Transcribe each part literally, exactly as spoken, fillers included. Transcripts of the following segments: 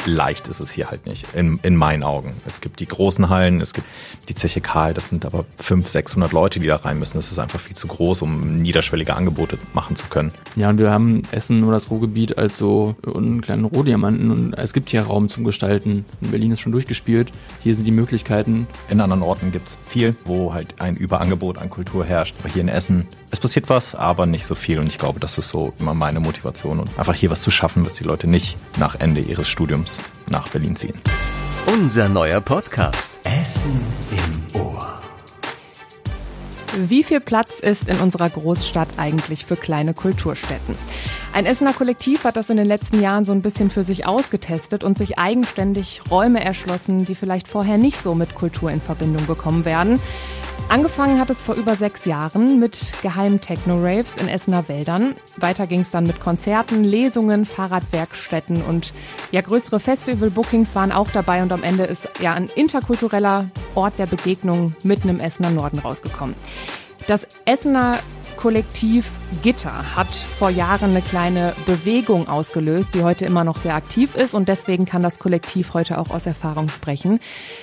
leicht ist es hier halt nicht, in, in meinen Augen. Es gibt die großen Hallen, es gibt die Zeche Karl, das sind aber fünfhundert, sechshundert Leute, die da rein müssen. Das ist einfach viel zu groß, um niederschwellige Angebote machen zu können. Ja, und wir haben Essen oder das Ruhrgebiet als so einen kleinen Rohdiamanten und es gibt hier Raum zum Gestalten. In Berlin ist schon durchgespielt, hier sind die Möglichkeiten. In anderen Orten gibt es viel, wo halt ein Überangebot an Kultur herrscht. Aber hier in Essen, es passiert was, aber nicht so viel und ich glaube, das ist so immer meine Motivation und einfach hier was zu schaffen, dass die Leute nicht nach Ende ihres Studiums nach Berlin ziehen. Unser neuer Podcast Essen im Ohr. Wie viel Platz ist in unserer Großstadt eigentlich für kleine Kulturstätten? Ein Essener Kollektiv hat das in den letzten Jahren so ein bisschen für sich ausgetestet und sich eigenständig Räume erschlossen, die vielleicht vorher nicht so mit Kultur in Verbindung gekommen werden. Angefangen hat es vor über sechs Jahren mit geheimen Techno-Raves in Essener Wäldern. Weiter ging es dann mit Konzerten, Lesungen, Fahrradwerkstätten und ja größere Festival-Bookings waren auch dabei und am Ende ist ja ein interkultureller Ort der Begegnung mitten im Essener Norden rausgekommen. Das Essener Kollektiv Gitter hat vor Jahren eine kleine Bewegung ausgelöst, die heute immer noch sehr aktiv ist und deswegen kann das Kollektiv heute auch aus Erfahrung sprechen.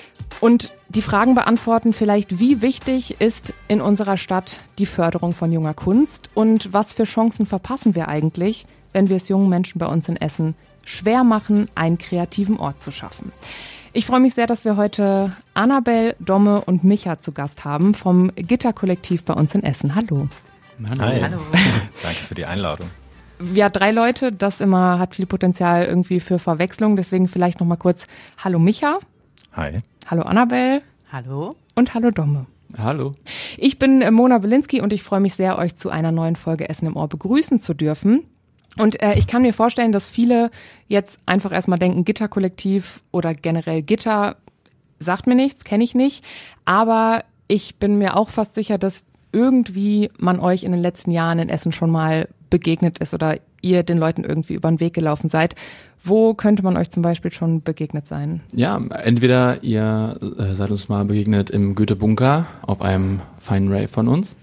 Und die Fragen beantworten vielleicht, wie wichtig ist in unserer Stadt die Förderung von junger Kunst und was für Chancen verpassen wir eigentlich, wenn wir es jungen Menschen bei uns in Essen schwer machen, einen kreativen Ort zu schaffen. Ich freue mich sehr, dass wir heute Annabel, Domme und Micha zu Gast haben vom Gitter-Kollektiv bei uns in Essen. Hallo. Hallo. Hi. Hallo. Danke für die Einladung. Ja, drei Leute, das immer hat viel Potenzial irgendwie für Verwechslung, deswegen vielleicht noch mal kurz Hallo Micha. Hi. Hallo Annabel. Hallo. Und hallo Domme. Hallo. Ich bin Mona Belinski und ich freue mich sehr, euch zu einer neuen Folge Essen im Ohr begrüßen zu dürfen. Und äh, ich kann mir vorstellen, dass viele jetzt einfach erstmal denken, Gitter-Kollektiv oder generell Gitter sagt mir nichts, kenne ich nicht. Aber ich bin mir auch fast sicher, dass irgendwie man euch in den letzten Jahren in Essen schon mal begegnet ist oder ihr den Leuten irgendwie über den Weg gelaufen seid. Wo könnte man euch zum Beispiel schon begegnet sein? Ja, entweder ihr äh, seid uns mal begegnet im Goethe-Bunker auf einem feinen Rave von uns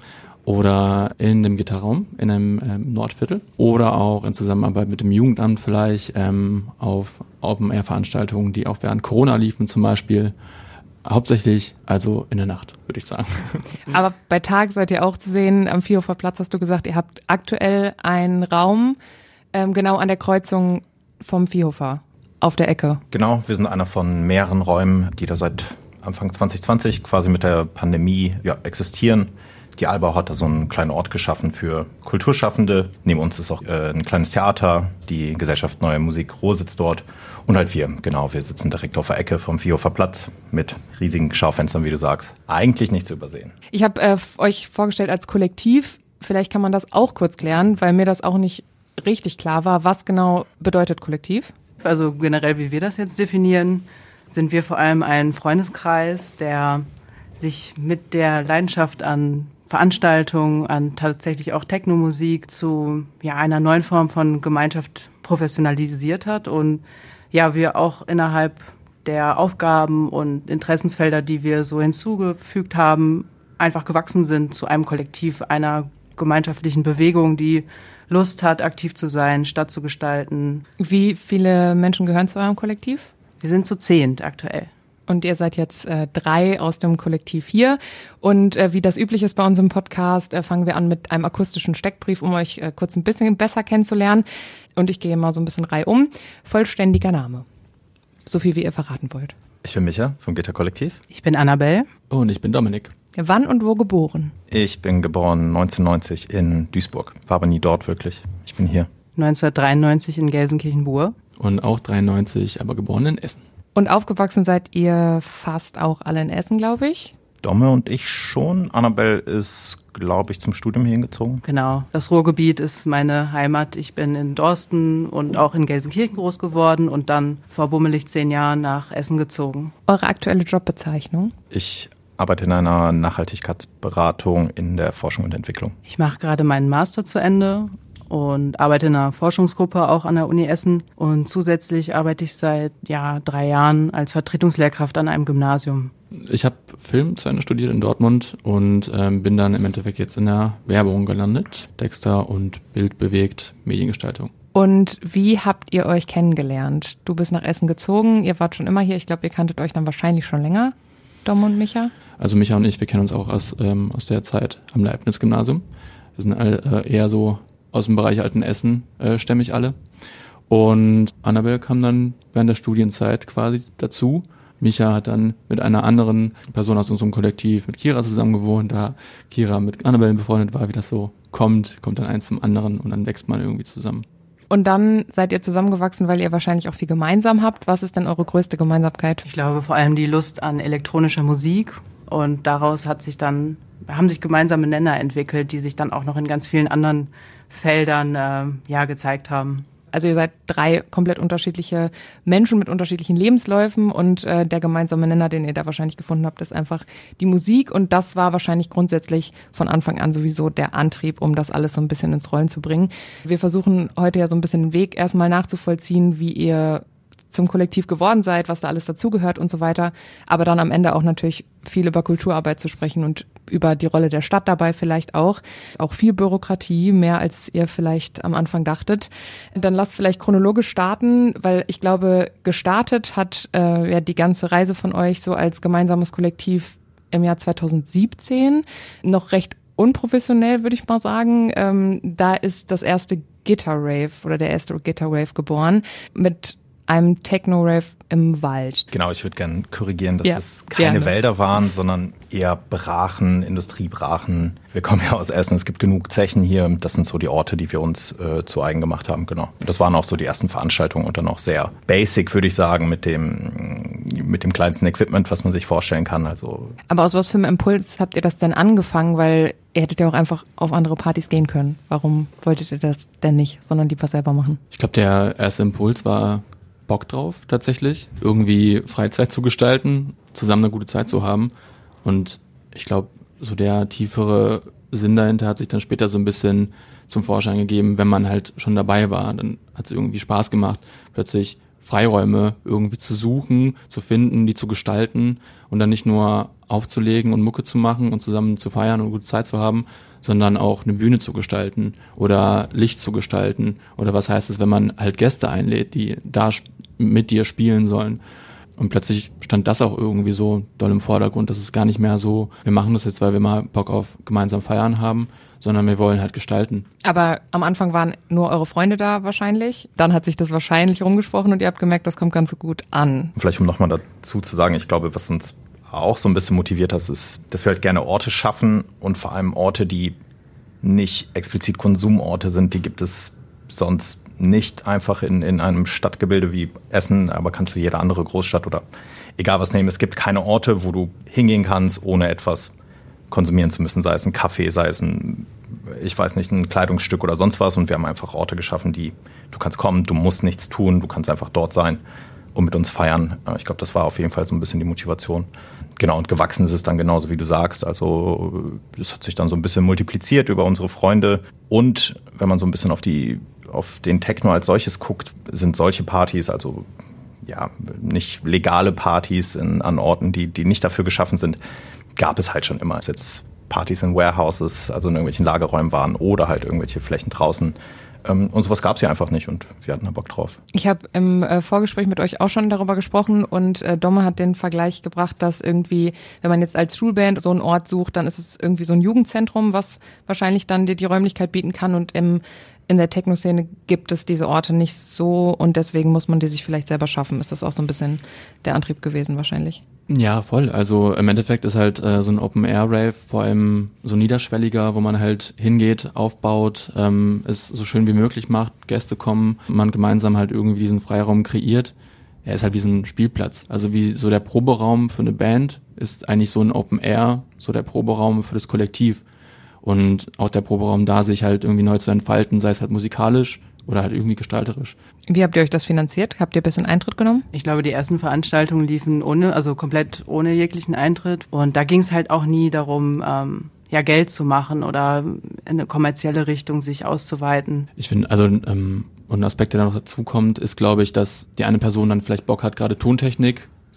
oder in dem Gitterraum in einem ähm, Nordviertel oder auch in Zusammenarbeit mit dem Jugendamt vielleicht ähm, auf Open-Air-Veranstaltungen, die auch während Corona liefen zum Beispiel. Hauptsächlich also in der Nacht, würde ich sagen. Aber bei Tag seid ihr auch zu sehen. Am Vierhofer Platz hast du gesagt, ihr habt aktuell einen Raum ähm, genau an der Kreuzung vom Vierhofer auf der Ecke. Genau, wir sind einer von mehreren Räumen, die da seit Anfang zwanzig zwanzig quasi mit der Pandemie ja, existieren. Die Albau hat da so einen kleinen Ort geschaffen für Kulturschaffende. Neben uns ist auch äh, ein kleines Theater, die Gesellschaft Neue Musik Ruhr sitzt dort. Und halt wir, genau, wir sitzen direkt auf der Ecke vom Vierhofer Platz mit riesigen Schaufenstern, wie du sagst. Eigentlich nicht zu übersehen. Ich habe äh, euch vorgestellt als Kollektiv. Vielleicht kann man das auch kurz klären, weil mir das auch nicht richtig klar war. Was genau bedeutet Kollektiv? Also generell, wie wir das jetzt definieren, sind wir vor allem ein Freundeskreis, der sich mit der Leidenschaft an Veranstaltungen, an tatsächlich auch Technomusik zu ja, einer neuen Form von Gemeinschaft professionalisiert hat und ja, wir auch innerhalb der Aufgaben und Interessensfelder, die wir so hinzugefügt haben, einfach gewachsen sind zu einem Kollektiv, einer gemeinschaftlichen Bewegung, die Lust hat, aktiv zu sein, Stadt zu gestalten. Wie viele Menschen gehören zu eurem Kollektiv? Wir sind zu zehnt aktuell. Und ihr seid jetzt äh, drei aus dem Kollektiv hier. Und äh, wie das üblich ist bei uns im Podcast, äh, fangen wir an mit einem akustischen Steckbrief, um euch äh, kurz ein bisschen besser kennenzulernen. Und ich gehe mal so ein bisschen reihum. Vollständiger Name. So viel, wie ihr verraten wollt. Ich bin Micha vom Gitter-Kollektiv. Ich bin Annabel. Und ich bin Dominik. Wann und wo geboren? Ich bin geboren neunzehnhundertneunzig in Duisburg, war aber nie dort wirklich. Ich bin hier. neunzehnhundertdreiundneunzig in Gelsenkirchen-Bur. Und auch dreiundneunzig, aber geboren in Essen. Und aufgewachsen seid ihr fast auch alle in Essen, glaube ich? Domme und ich schon. Annabel ist, glaube ich, zum Studium hier hingezogen. Genau. Das Ruhrgebiet ist meine Heimat. Ich bin in Dorsten und auch in Gelsenkirchen groß geworden und dann vor bummelig zehn Jahren nach Essen gezogen. Eure aktuelle Jobbezeichnung? Ich arbeite in einer Nachhaltigkeitsberatung in der Forschung und Entwicklung. Ich mache gerade meinen Master zu Ende und arbeite in einer Forschungsgruppe auch an der Uni Essen. Und zusätzlich arbeite ich seit ja, drei Jahren als Vertretungslehrkraft an einem Gymnasium. Ich habe Film zu Ende studiert in Dortmund und ähm, bin dann im Endeffekt jetzt in der Werbung gelandet. Texter und bildbewegt Mediengestaltung. Und wie habt ihr euch kennengelernt? Du bist nach Essen gezogen, ihr wart schon immer hier. Ich glaube, ihr kanntet euch dann wahrscheinlich schon länger, Dom und Micha. Also Micha und ich, wir kennen uns auch aus, ähm, aus der Zeit am Leibniz-Gymnasium. Wir sind alle, äh, eher so aus dem Bereich Altenessen, äh, stämmig alle. Und Annabelle kam dann während der Studienzeit quasi dazu. Micha hat dann mit einer anderen Person aus unserem Kollektiv, mit Kira zusammen gewohnt. Da Kira mit Annabelle befreundet war, wie das so kommt, kommt dann eins zum anderen und dann wächst man irgendwie zusammen. Und dann seid ihr zusammengewachsen, weil ihr wahrscheinlich auch viel gemeinsam habt. Was ist denn eure größte Gemeinsamkeit? Ich glaube vor allem die Lust an elektronischer Musik. Und daraus hat sich dann, haben sich gemeinsame Nenner entwickelt, die sich dann auch noch in ganz vielen anderen Feldern äh, ja, gezeigt haben. Also ihr seid drei komplett unterschiedliche Menschen mit unterschiedlichen Lebensläufen und äh, der gemeinsame Nenner, den ihr da wahrscheinlich gefunden habt, ist einfach die Musik und das war wahrscheinlich grundsätzlich von Anfang an sowieso der Antrieb, um das alles so ein bisschen ins Rollen zu bringen. Wir versuchen heute ja so ein bisschen den Weg erstmal nachzuvollziehen, wie ihr zum Kollektiv geworden seid, was da alles dazugehört und so weiter, aber dann am Ende auch natürlich viel über Kulturarbeit zu sprechen und über die Rolle der Stadt dabei vielleicht auch. Auch viel Bürokratie, mehr als ihr vielleicht am Anfang dachtet. Dann lasst vielleicht chronologisch starten, weil ich glaube, gestartet hat äh, ja die ganze Reise von euch so als gemeinsames Kollektiv im Jahr zweitausendsiebzehn, noch recht unprofessionell, würde ich mal sagen. Ähm, da ist das erste Gitter-Rave oder der erste Gitter-Rave geboren mit einem Techno-Rave im Wald. Genau, ich würde gerne korrigieren, dass ja, es keine gerne. Wälder waren, sondern eher Brachen, Industriebrachen. Wir kommen ja aus Essen, es gibt genug Zechen hier. Das sind so die Orte, die wir uns äh, zu eigen gemacht haben, genau. Das waren auch so die ersten Veranstaltungen und dann auch sehr basic, würde ich sagen, mit dem, mit dem kleinsten Equipment, was man sich vorstellen kann. Also. Aber aus was für einem Impuls habt ihr das denn angefangen? Weil ihr hättet ja auch einfach auf andere Partys gehen können. Warum wolltet ihr das denn nicht, sondern lieber selber machen? Ich glaube, der erste Impuls war Bock drauf tatsächlich, irgendwie Freizeit zu gestalten, zusammen eine gute Zeit zu haben und ich glaube, so der tiefere Sinn dahinter hat sich dann später so ein bisschen zum Vorschein gegeben, wenn man halt schon dabei war, dann hat es irgendwie Spaß gemacht, plötzlich Freiräume irgendwie zu suchen, zu finden, die zu gestalten und dann nicht nur aufzulegen und Mucke zu machen und zusammen zu feiern und eine gute Zeit zu haben, sondern auch eine Bühne zu gestalten oder Licht zu gestalten oder was heißt es, wenn man halt Gäste einlädt, die da mit dir spielen sollen. Und plötzlich stand das auch irgendwie so doll im Vordergrund, dass es gar nicht mehr so, wir machen das jetzt, weil wir mal Bock auf gemeinsam feiern haben, sondern wir wollen halt gestalten. Aber am Anfang waren nur eure Freunde da wahrscheinlich. Dann hat sich das wahrscheinlich rumgesprochen und ihr habt gemerkt, das kommt ganz so gut an. Vielleicht um nochmal dazu zu sagen, ich glaube, was uns auch so ein bisschen motiviert hat, ist, dass wir halt gerne Orte schaffen und vor allem Orte, die nicht explizit Konsumorte sind, die gibt es sonst nicht einfach in, in einem Stadtgebilde wie Essen, aber kannst du jede andere Großstadt oder egal was nehmen. Es gibt keine Orte, wo du hingehen kannst, ohne etwas konsumieren zu müssen, sei es ein Kaffee, sei es ein, ich weiß nicht, ein Kleidungsstück oder sonst was. Und wir haben einfach Orte geschaffen, die, du kannst kommen, du musst nichts tun, du kannst einfach dort sein und mit uns feiern. Ich glaube, das war auf jeden Fall so ein bisschen die Motivation. Genau, und gewachsen ist es dann genauso, wie du sagst. Also es hat sich dann so ein bisschen multipliziert über unsere Freunde. Und wenn man so ein bisschen auf die auf den Techno als solches guckt, sind solche Partys, also ja, nicht legale Partys in, an Orten, die, die nicht dafür geschaffen sind, gab es halt schon immer. Ob es jetzt Partys in Warehouses, also in irgendwelchen Lagerräumen waren oder halt irgendwelche Flächen draußen. Ähm, und sowas gab es ja einfach nicht und wir hatten da Bock drauf. Ich habe im äh, Vorgespräch mit euch auch schon darüber gesprochen und äh, Domme hat den Vergleich gebracht, dass irgendwie, wenn man jetzt als Schulband so einen Ort sucht, dann ist es irgendwie so ein Jugendzentrum, was wahrscheinlich dann dir die Räumlichkeit bieten kann und im in der Techno-Szene gibt es diese Orte nicht so und deswegen muss man die sich vielleicht selber schaffen. Ist das auch so ein bisschen der Antrieb gewesen wahrscheinlich? Ja, voll. Also im Endeffekt ist halt äh, so ein Open-Air-Rave vor allem so niederschwelliger, wo man halt hingeht, aufbaut, ähm, es so schön wie möglich macht, Gäste kommen, man gemeinsam halt irgendwie diesen Freiraum kreiert. Er ist halt wie so ein Spielplatz. Also wie so der Proberaum für eine Band ist eigentlich so ein Open-Air, so der Proberaum für das Kollektiv. Und auch der Proberaum da, sich halt irgendwie neu zu entfalten, sei es halt musikalisch oder halt irgendwie gestalterisch. Wie habt ihr euch das finanziert? Habt ihr ein bisschen Eintritt genommen? Ich glaube, die ersten Veranstaltungen liefen ohne, also komplett ohne jeglichen Eintritt. Und da ging es halt auch nie darum, ähm, ja, Geld zu machen oder in eine kommerzielle Richtung sich auszuweiten. Ich finde, also ähm, und ein Aspekt, der da noch dazu kommt, ist, glaube ich, dass die eine Person dann vielleicht Bock hat, gerade Tontechnik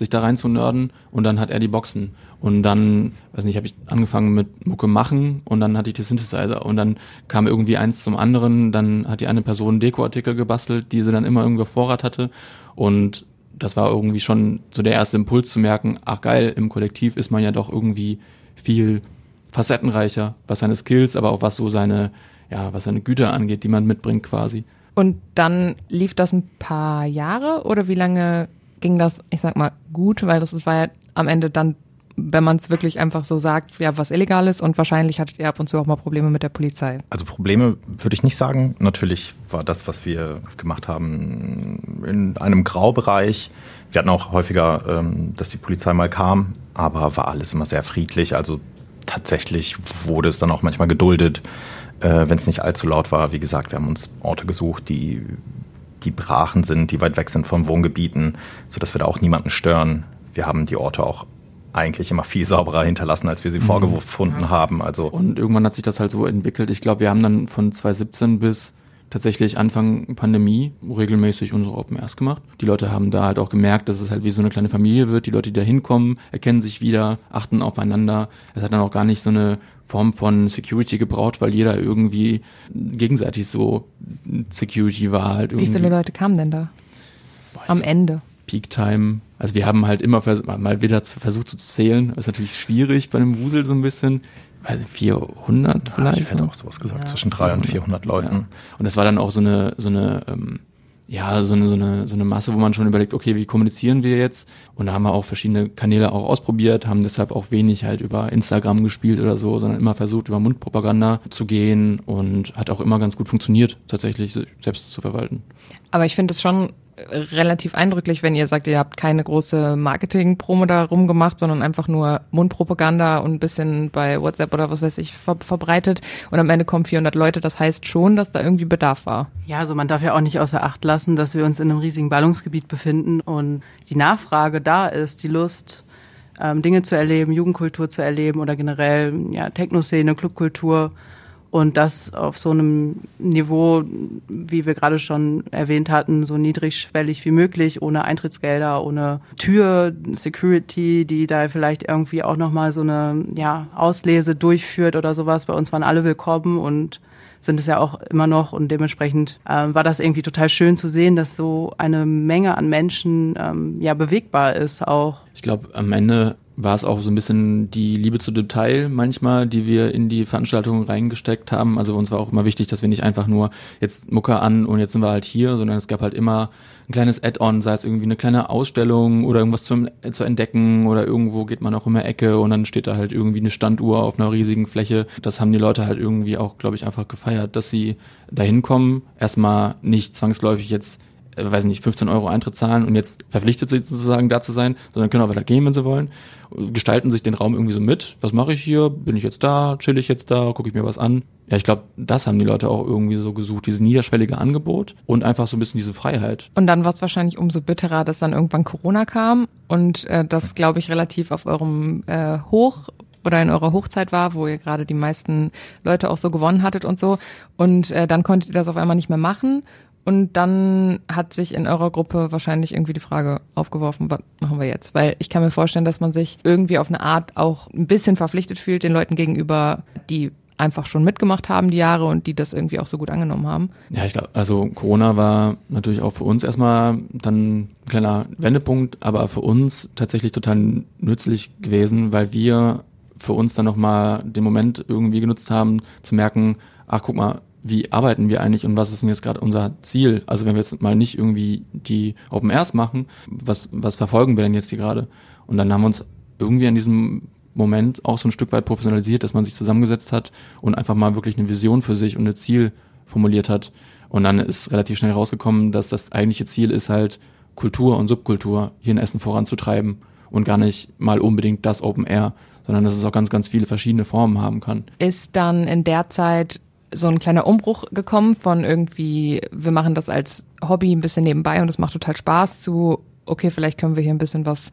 sich da rein zu nerden und dann hat er die Boxen. Und dann, weiß nicht, habe ich angefangen mit Mucke machen und dann hatte ich die Synthesizer und dann kam irgendwie eins zum anderen, dann hat die eine Person Dekoartikel gebastelt, die sie dann immer irgendwo auf Vorrat hatte und das war irgendwie schon so der erste Impuls zu merken, ach geil, im Kollektiv ist man ja doch irgendwie viel facettenreicher, was seine Skills, aber auch was so seine, ja, was seine Güter angeht, die man mitbringt quasi. Und dann lief das ein paar Jahre oder wie lange ging das, ich sag mal, gut? Weil das war ja am Ende dann, wenn man es wirklich einfach so sagt, ja, was illegal ist und wahrscheinlich hattet ihr ab und zu auch mal Probleme mit der Polizei. Also Probleme würde ich nicht sagen. Natürlich war das, was wir gemacht haben, in einem Graubereich. Wir hatten auch häufiger, ähm, dass die Polizei mal kam, aber war alles immer sehr friedlich. Also tatsächlich wurde es dann auch manchmal geduldet, äh, wenn es nicht allzu laut war. Wie gesagt, wir haben uns Orte gesucht, die, die brachen sind, die weit weg sind von Wohngebieten, sodass wir da auch niemanden stören. Wir haben die Orte auch eigentlich immer viel sauberer hinterlassen, als wir sie mhm. vorgefunden haben. Also und irgendwann hat sich das halt so entwickelt. Ich glaube, wir haben dann von zwanzig siebzehn bis tatsächlich Anfang Pandemie regelmäßig unsere Open Airs gemacht. Die Leute haben da halt auch gemerkt, dass es halt wie so eine kleine Familie wird. Die Leute, die da hinkommen, erkennen sich wieder, achten aufeinander. Es hat dann auch gar nicht so eine Form von Security gebraucht, weil jeder irgendwie gegenseitig so Security war halt irgendwie. Wie viele Leute kamen denn da Boah, am Ende? Peak Time. Also wir haben halt immer vers- mal wieder versucht zu zählen. Das ist natürlich schwierig bei einem Wusel so ein bisschen. Also vierhundert ja, vielleicht. Ich hätte auch sowas gesagt, ja. Zwischen dreihundert und vierhundert Leuten. Ja. Und das war dann auch so eine, so eine, ähm, ja, so eine, so eine, so eine Masse, wo man schon überlegt, okay, wie kommunizieren wir jetzt? Und da haben wir auch verschiedene Kanäle auch ausprobiert, haben deshalb auch wenig halt über Instagram gespielt oder so, sondern immer versucht, über Mundpropaganda zu gehen und hat auch immer ganz gut funktioniert, tatsächlich sich selbst zu verwalten. Aber ich finde es schon relativ eindrücklich, wenn ihr sagt, ihr habt keine große Marketing-Promo da rumgemacht, sondern einfach nur Mundpropaganda und ein bisschen bei WhatsApp oder was weiß ich ver- verbreitet und am Ende kommen vierhundert Leute. Das heißt schon, dass da irgendwie Bedarf war. Ja, also man darf ja auch nicht außer Acht lassen, dass wir uns in einem riesigen Ballungsgebiet befinden und die Nachfrage da ist, die Lust, ähm, Dinge zu erleben, Jugendkultur zu erleben oder generell ja, Techno-Szene, Clubkultur. Und das auf so einem Niveau, wie wir gerade schon erwähnt hatten, so niedrigschwellig wie möglich, ohne Eintrittsgelder, ohne Tür, Security, die da vielleicht irgendwie auch nochmal so eine ja, Auslese durchführt oder sowas. Bei uns waren alle willkommen und sind es ja auch immer noch. Und dementsprechend äh, war das irgendwie total schön zu sehen, dass so eine Menge an Menschen ähm, ja bewegbar ist auch. Ich glaube, am Ende war es auch so ein bisschen die Liebe zu Detail manchmal, die wir in die Veranstaltungen reingesteckt haben. Also uns war auch immer wichtig, dass wir nicht einfach nur jetzt Mucke an und jetzt sind wir halt hier, sondern es gab halt immer ein kleines Add-on, sei es irgendwie eine kleine Ausstellung oder irgendwas zum, zu entdecken oder irgendwo geht man auch in eine Ecke und dann steht da halt irgendwie eine Standuhr auf einer riesigen Fläche. Das haben die Leute halt irgendwie auch, glaube ich, einfach gefeiert, dass sie da hinkommen, erstmal nicht zwangsläufig jetzt äh, weiß nicht, fünfzehn Euro Eintritt zahlen und jetzt verpflichtet sind sozusagen da zu sein, sondern können auch weiter gehen, wenn sie wollen, gestalten sich den Raum irgendwie so mit. Was mache ich hier? Bin ich jetzt da? Chill ich jetzt da? Gucke ich mir was an? Ja, ich glaube, das haben die Leute auch irgendwie so gesucht, dieses niederschwellige Angebot und einfach so ein bisschen diese Freiheit. Und dann war es wahrscheinlich umso bitterer, dass dann irgendwann Corona kam und äh, das, glaube ich, relativ auf eurem äh, Hoch oder in eurer Hochzeit war, wo ihr gerade die meisten Leute auch so gewonnen hattet und so. Und äh, dann konntet ihr das auf einmal nicht mehr machen. Und dann hat sich in eurer Gruppe wahrscheinlich irgendwie die Frage aufgeworfen, was machen wir jetzt? Weil ich kann mir vorstellen, dass man sich irgendwie auf eine Art auch ein bisschen verpflichtet fühlt den Leuten gegenüber, die einfach schon mitgemacht haben die Jahre und die das irgendwie auch so gut angenommen haben. Ja, ich glaube, also Corona war natürlich auch für uns erstmal dann ein kleiner Wendepunkt, aber für uns tatsächlich total nützlich gewesen, weil wir für uns dann nochmal den Moment irgendwie genutzt haben, zu merken, ach guck mal, wie arbeiten wir eigentlich und was ist denn jetzt gerade unser Ziel? Also wenn wir jetzt mal nicht irgendwie die Open Airs machen, was, was verfolgen wir denn jetzt hier gerade? Und dann haben wir uns irgendwie an diesem Moment auch so ein Stück weit professionalisiert, dass man sich zusammengesetzt hat und einfach mal wirklich eine Vision für sich und ein Ziel formuliert hat. Und dann ist relativ schnell rausgekommen, dass das eigentliche Ziel ist halt, Kultur und Subkultur hier in Essen voranzutreiben und gar nicht mal unbedingt das Open Air, sondern dass es auch ganz, ganz viele verschiedene Formen haben kann. Ist dann in der Zeit so ein kleiner Umbruch gekommen von irgendwie, wir machen das als Hobby ein bisschen nebenbei und es macht total Spaß zu, okay, vielleicht können wir hier ein bisschen was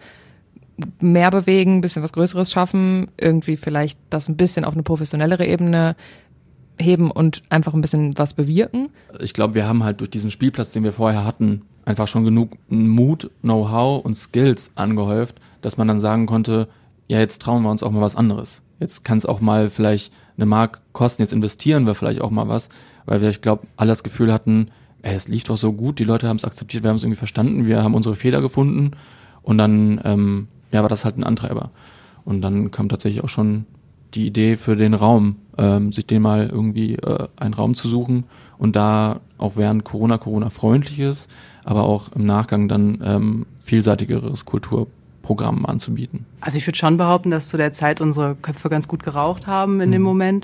mehr bewegen, ein bisschen was Größeres schaffen, irgendwie vielleicht das ein bisschen auf eine professionellere Ebene heben und einfach ein bisschen was bewirken? Ich glaube, wir haben halt durch diesen Spielplatz, den wir vorher hatten, einfach schon genug Mut, Know-how und Skills angehäuft, dass man dann sagen konnte, ja, jetzt trauen wir uns auch mal was anderes. Jetzt kann es auch mal vielleicht eine Mark kosten, jetzt investieren wir vielleicht auch mal was, weil wir, ich glaube, alle das Gefühl hatten, ey, es lief doch so gut, die Leute haben es akzeptiert, wir haben es irgendwie verstanden, wir haben unsere Fehler gefunden und dann ähm, ja, war das halt ein Antreiber. Und dann kam tatsächlich auch schon die Idee für den Raum, ähm, sich den mal irgendwie äh, einen Raum zu suchen und da auch während Corona, Corona-freundliches, aber auch im Nachgang dann ähm, vielseitigeres Kulturprogramm anzubieten. Also ich würde schon behaupten, dass zu der Zeit unsere Köpfe ganz gut geraucht haben in mhm. dem Moment.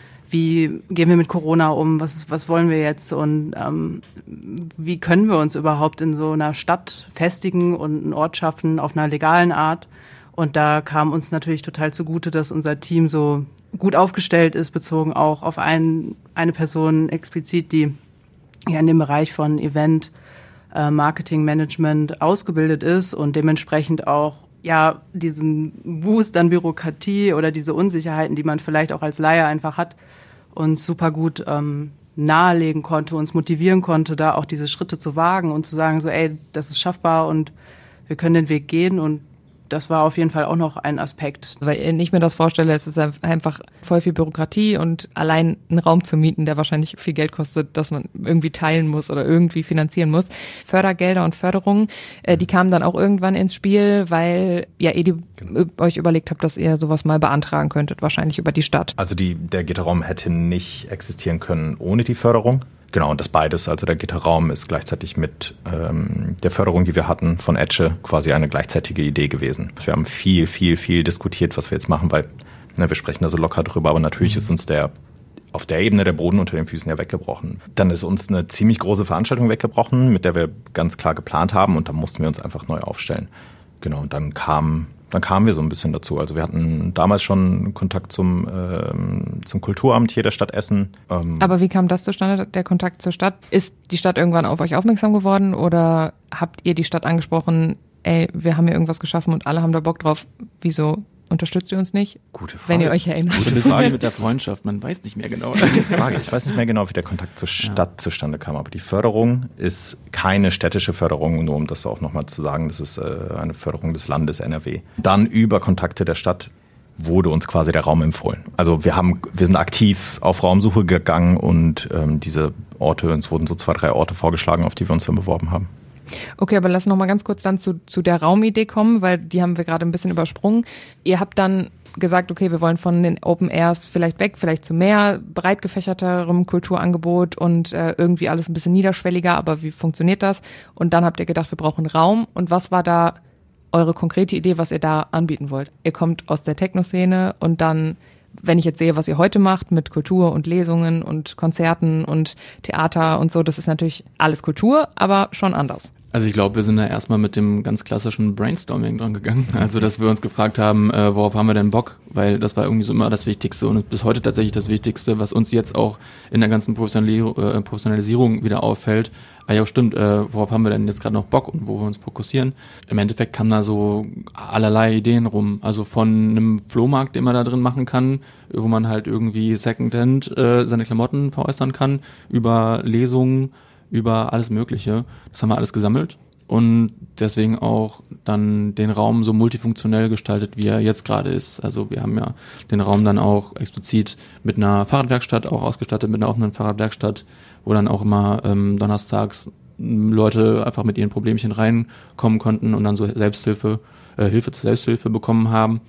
Wie gehen wir mit Corona um? Was, was wollen wir jetzt? Und ähm, wie können wir uns überhaupt in so einer Stadt festigen und einen Ort schaffen auf einer legalen Art? Und da kam uns natürlich total zugute, dass unser Team so gut aufgestellt ist, bezogen auch auf ein, eine Person explizit, die ja in dem Bereich von Event, äh, Marketing, Management ausgebildet ist und dementsprechend auch ja diesen Boost an Bürokratie oder diese Unsicherheiten, die man vielleicht auch als Laie einfach hat, uns super gut ähm, nahelegen konnte, uns motivieren konnte, da auch diese Schritte zu wagen und zu sagen, so ey, das ist schaffbar und wir können den Weg gehen. Und das war auf jeden Fall auch noch ein Aspekt. Weil ich mir das vorstelle, es ist einfach voll viel Bürokratie und allein einen Raum zu mieten, der wahrscheinlich viel Geld kostet, dass man irgendwie teilen muss oder irgendwie finanzieren muss. Fördergelder und Förderungen, äh, die kamen dann auch irgendwann ins Spiel, weil ja ihr die, genau. euch überlegt habt, dass ihr sowas mal beantragen könntet, wahrscheinlich über die Stadt. Also die, der Gitterraum hätte nicht existieren können ohne die Förderung. Genau, und das beides, also der Gitterraum ist gleichzeitig mit ähm, der Förderung, die wir hatten von Etche, quasi eine gleichzeitige Idee gewesen. Wir haben viel, viel, viel diskutiert, was wir jetzt machen, weil ne, wir sprechen da so locker drüber, aber natürlich mhm. ist uns der auf der Ebene der Boden unter den Füßen ja weggebrochen. Dann ist uns eine ziemlich große Veranstaltung weggebrochen, mit der wir ganz klar geplant haben und da mussten wir uns einfach neu aufstellen. Genau, und dann kam... Dann kamen wir so ein bisschen dazu. Also wir hatten damals schon Kontakt zum, ähm, zum Kulturamt hier der Stadt Essen. Ähm Aber wie kam das zustande, der Kontakt zur Stadt? Ist die Stadt irgendwann auf euch aufmerksam geworden oder habt ihr die Stadt angesprochen, ey, wir haben hier irgendwas geschaffen und alle haben da Bock drauf, wieso unterstützt ihr uns nicht? Gute Frage. Wenn ihr euch erinnert. Gute Frage mit der Freundschaft, man weiß nicht mehr genau. Gute Frage. Ich weiß nicht mehr genau, wie der Kontakt zur Stadt ja. zustande kam, aber die Förderung ist keine städtische Förderung, nur um das auch nochmal zu sagen, das ist äh, eine Förderung des Landes N R W. Dann über Kontakte der Stadt wurde uns quasi der Raum empfohlen. Also wir haben, wir sind aktiv auf Raumsuche gegangen und ähm, diese Orte, uns wurden so zwei, drei Orte vorgeschlagen, auf die wir uns dann beworben haben. Okay, aber lass noch mal ganz kurz dann zu, zu der Raumidee kommen, weil die haben wir gerade ein bisschen übersprungen. Ihr habt dann gesagt, okay, wir wollen von den Open Airs vielleicht weg, vielleicht zu mehr breit gefächerterem Kulturangebot und äh, irgendwie alles ein bisschen niederschwelliger, aber wie funktioniert das? Und dann habt ihr gedacht, wir brauchen Raum. Und was war da eure konkrete Idee, was ihr da anbieten wollt? Ihr kommt aus der Techno-Szene und dann, wenn ich jetzt sehe, was ihr heute macht mit Kultur und Lesungen und Konzerten und Theater und so, das ist natürlich alles Kultur, aber schon anders. Also ich glaube, wir sind da erstmal mit dem ganz klassischen Brainstorming dran gegangen. Also dass wir uns gefragt haben, äh, worauf haben wir denn Bock? Weil das war irgendwie so immer das Wichtigste und bis heute tatsächlich das Wichtigste, was uns jetzt auch in der ganzen Professionalis- äh, Professionalisierung wieder auffällt. Ah ja, stimmt, äh, worauf haben wir denn jetzt gerade noch Bock und wo wir uns fokussieren? Im Endeffekt kamen da so allerlei Ideen rum. Also von einem Flohmarkt, den man da drin machen kann, wo man halt irgendwie Secondhand äh, seine Klamotten veräußern kann, über Lesungen, über alles Mögliche. Das haben wir alles gesammelt und deswegen auch dann den Raum so multifunktionell gestaltet, wie er jetzt gerade ist. Also wir haben ja den Raum dann auch explizit mit einer Fahrradwerkstatt auch ausgestattet, mit einer offenen Fahrradwerkstatt, wo dann auch immer ähm, donnerstags Leute einfach mit ihren Problemchen reinkommen konnten und dann so Selbsthilfe, äh, Hilfe zur Selbsthilfe bekommen haben.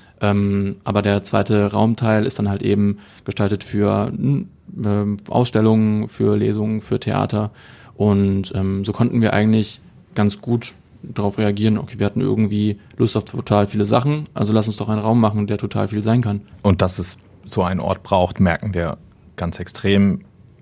Ähm, aber der zweite Raumteil ist dann halt eben gestaltet für äh, Ausstellungen, für Lesungen, für Theater und ähm, so konnten wir eigentlich ganz gut darauf reagieren, okay, wir hatten irgendwie Lust auf total viele Sachen, also lass uns doch einen Raum machen, der total viel sein kann. Und dass es so einen Ort braucht, merken wir ganz extrem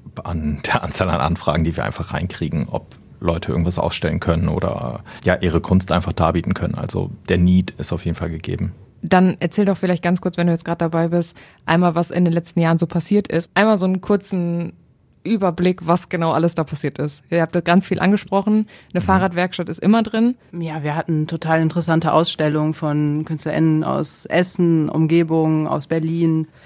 an der Anzahl an Anfragen, die wir einfach reinkriegen, ob Leute irgendwas ausstellen können oder ja ihre Kunst einfach darbieten können. Also der Need ist auf jeden Fall gegeben. Dann erzähl doch vielleicht ganz kurz, wenn du jetzt gerade dabei bist, einmal, was in den letzten Jahren so passiert ist. Einmal so einen kurzen Überblick, was genau alles da passiert ist. Ihr habt das ganz viel angesprochen. Eine mhm. Fahrradwerkstatt ist immer drin. Ja, wir hatten total interessante Ausstellungen von KünstlerInnen aus Essen, Umgebung, aus Berlin.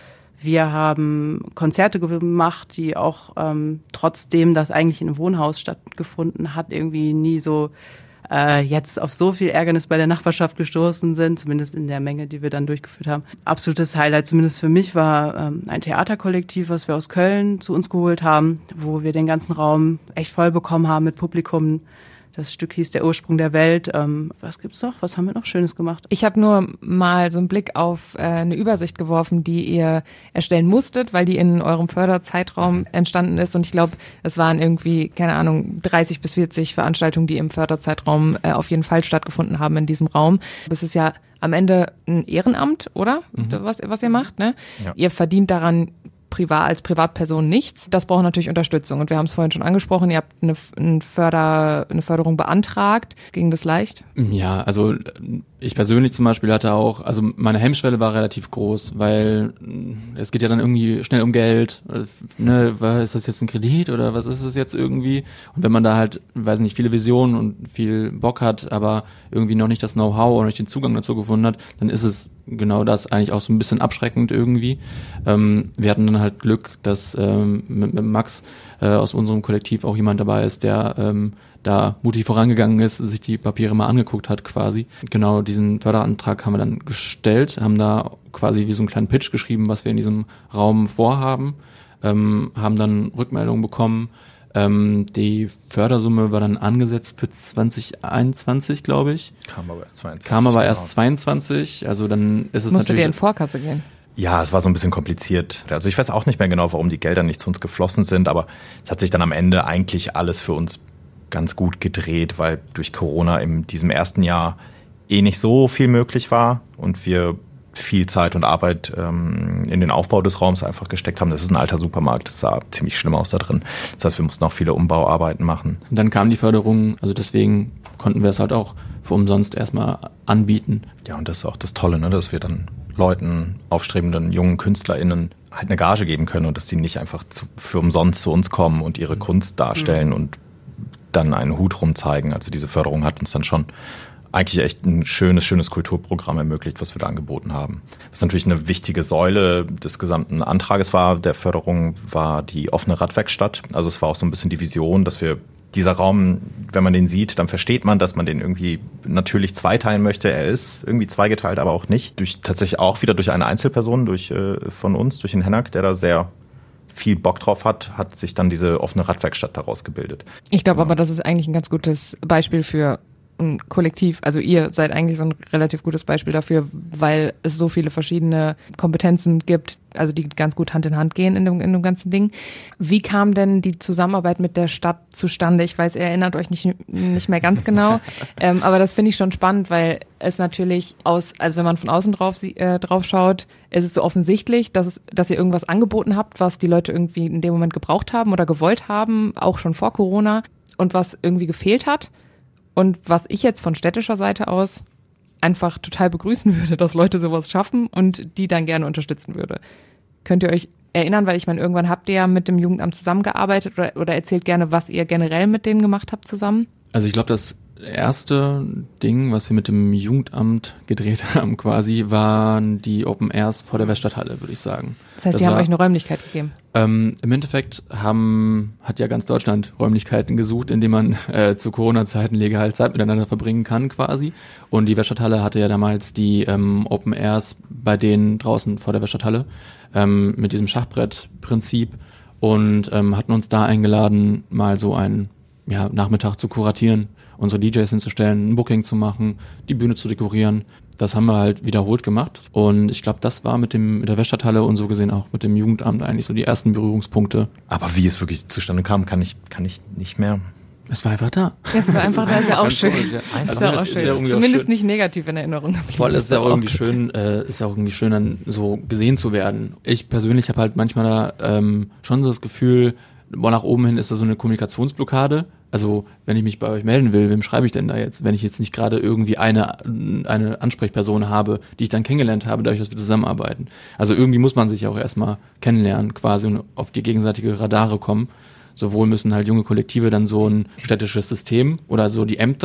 Wir haben Konzerte gemacht, die auch ähm, trotzdem, dass eigentlich in einem Wohnhaus stattgefunden hat, irgendwie nie so äh, jetzt auf so viel Ärgernis bei der Nachbarschaft gestoßen sind, zumindest in der Menge, die wir dann durchgeführt haben. Absolutes Highlight, zumindest für mich, war ähm, ein Theaterkollektiv, was wir aus Köln zu uns geholt haben, wo wir den ganzen Raum echt voll bekommen haben mit Publikum. Das Stück hieß Der Ursprung der Welt. Ähm, was gibt's noch? Was haben wir noch Schönes gemacht? Ich habe nur mal so einen Blick auf äh, eine Übersicht geworfen, die ihr erstellen musstet, weil die in eurem Förderzeitraum entstanden ist. Und ich glaube, es waren irgendwie, keine Ahnung, dreißig bis vierzig Veranstaltungen, die im Förderzeitraum äh, auf jeden Fall stattgefunden haben in diesem Raum. Das ist ja am Ende ein Ehrenamt, oder? Mhm. Was, was ihr macht, ne? Ja. Ihr verdient daran privat als Privatperson nichts. Das braucht natürlich Unterstützung. Und wir haben es vorhin schon angesprochen, ihr habt eine, eine, Förder, eine Förderung beantragt. Ging das leicht? Ja, also ich persönlich zum Beispiel hatte auch, also meine Hemmschwelle war relativ groß, weil es geht ja dann irgendwie schnell um Geld. Ne, ist das jetzt ein Kredit oder was ist es jetzt irgendwie? Und wenn man da halt, weiß nicht, viele Visionen und viel Bock hat, aber irgendwie noch nicht das Know-how oder nicht den Zugang dazu gefunden hat, dann ist es genau das eigentlich auch so ein bisschen abschreckend irgendwie. Ähm, wir hatten dann halt Glück, dass ähm, mit, mit Max äh, aus unserem Kollektiv auch jemand dabei ist, der ähm, da mutig vorangegangen ist, sich die Papiere mal angeguckt hat quasi. Genau diesen Förderantrag haben wir dann gestellt, haben da quasi wie so einen kleinen Pitch geschrieben, was wir in diesem Raum vorhaben, ähm, haben dann Rückmeldungen bekommen. Ähm, die Fördersumme war dann angesetzt für zwanzig einundzwanzig, glaube ich. Kam aber erst zweiundzwanzig. Kam aber erst zweiundzwanzig, also dann ist es Musst natürlich... Musst du dir in Vorkasse gehen? Ja, es war so ein bisschen kompliziert. Also ich weiß auch nicht mehr genau, warum die Gelder nicht zu uns geflossen sind, aber es hat sich dann am Ende eigentlich alles für uns ganz gut gedreht, weil durch Corona in diesem ersten Jahr eh nicht so viel möglich war und wir viel Zeit und Arbeit ähm, in den Aufbau des Raums einfach gesteckt haben. Das ist ein alter Supermarkt, das sah ziemlich schlimm aus da drin. Das heißt, wir mussten auch viele Umbauarbeiten machen. Und dann kam die Förderung, also deswegen konnten wir es halt auch für umsonst erstmal anbieten. Ja, und das ist auch das Tolle, ne, dass wir dann Leuten, aufstrebenden jungen KünstlerInnen halt eine Gage geben können und dass die nicht einfach zu, für umsonst zu uns kommen und ihre Kunst darstellen mhm. und dann einen Hut rumzeigen. Also diese Förderung hat uns dann schon eigentlich echt ein schönes, schönes Kulturprogramm ermöglicht, was wir da angeboten haben. Was natürlich eine wichtige Säule des gesamten Antrages war, der Förderung, war die offene Radwerkstatt. Also es war auch so ein bisschen die Vision, dass wir dieser Raum, wenn man den sieht, dann versteht man, dass man den irgendwie natürlich zweiteilen möchte. Er ist irgendwie zweigeteilt, aber auch nicht. Durch, tatsächlich auch wieder durch eine Einzelperson, durch äh, von uns, durch den Hennak, der da sehr viel Bock drauf hat, hat sich dann diese offene Radwerkstatt daraus gebildet. Ich glaube aber, das ist eigentlich ein ganz gutes Beispiel für ein Kollektiv. Also ihr seid eigentlich so ein relativ gutes Beispiel dafür, weil es so viele verschiedene Kompetenzen gibt, also die ganz gut Hand in Hand gehen in dem, in dem ganzen Ding. Wie kam denn die Zusammenarbeit mit der Stadt zustande? Ich weiß, ihr erinnert euch nicht, nicht mehr ganz genau, ähm, aber das finde ich schon spannend, weil es natürlich aus, also wenn man von außen drauf, äh, drauf schaut, ist es so offensichtlich, dass es, dass ihr irgendwas angeboten habt, was die Leute irgendwie in dem Moment gebraucht haben oder gewollt haben, auch schon vor Corona, und was irgendwie gefehlt hat. Und was ich jetzt von städtischer Seite aus einfach total begrüßen würde, dass Leute sowas schaffen und die dann gerne unterstützen würde. Könnt ihr euch erinnern, weil ich meine, irgendwann habt ihr ja mit dem Jugendamt zusammengearbeitet oder, oder erzählt gerne, was ihr generell mit denen gemacht habt zusammen? Also ich glaube, das erste Ding, was wir mit dem Jugendamt gedreht haben quasi, waren die Open Airs vor der Weststadthalle, würde ich sagen. Das heißt, das sie haben war, euch eine Räumlichkeit gegeben? Ähm, im Endeffekt haben, hat ja ganz Deutschland Räumlichkeiten gesucht, in denen man äh, zu Corona-Zeiten legal Zeit miteinander verbringen kann quasi. Und die Weststadthalle hatte ja damals die ähm, Open Airs bei denen draußen vor der Weststadthalle ähm, mit diesem Schachbrettprinzip und ähm, hatten uns da eingeladen, mal so einen ja, Nachmittag zu kuratieren, unsere D Js hinzustellen, ein Booking zu machen, die Bühne zu dekorieren. Das haben wir halt wiederholt gemacht. Und ich glaube, das war mit dem mit der Weststadthalle und so gesehen auch mit dem Jugendamt eigentlich so die ersten Berührungspunkte. Aber wie es wirklich zustande kam, kann ich, kann ich nicht mehr. Es war einfach da. Es war einfach da, ist ja auch schön. Komisch, ja. Ist Also ja auch ist schön. ja irgendwie Zumindest auch schön. nicht negativ in Erinnerung. Voll, es ist ja auch irgendwie schön, äh, ist ja auch irgendwie schön, dann so gesehen zu werden. Ich persönlich habe halt manchmal ähm, schon so das Gefühl, boah, nach oben hin ist da so eine Kommunikationsblockade. Also, wenn ich mich bei euch melden will, wem schreibe ich denn da jetzt? Wenn ich jetzt nicht gerade irgendwie eine eine Ansprechperson habe, die ich dann kennengelernt habe, dadurch, dass wir zusammenarbeiten. Also irgendwie muss man sich auch erstmal kennenlernen quasi und auf die gegenseitige Radare kommen. Sowohl müssen halt junge Kollektive dann so ein städtisches System oder so die Ämter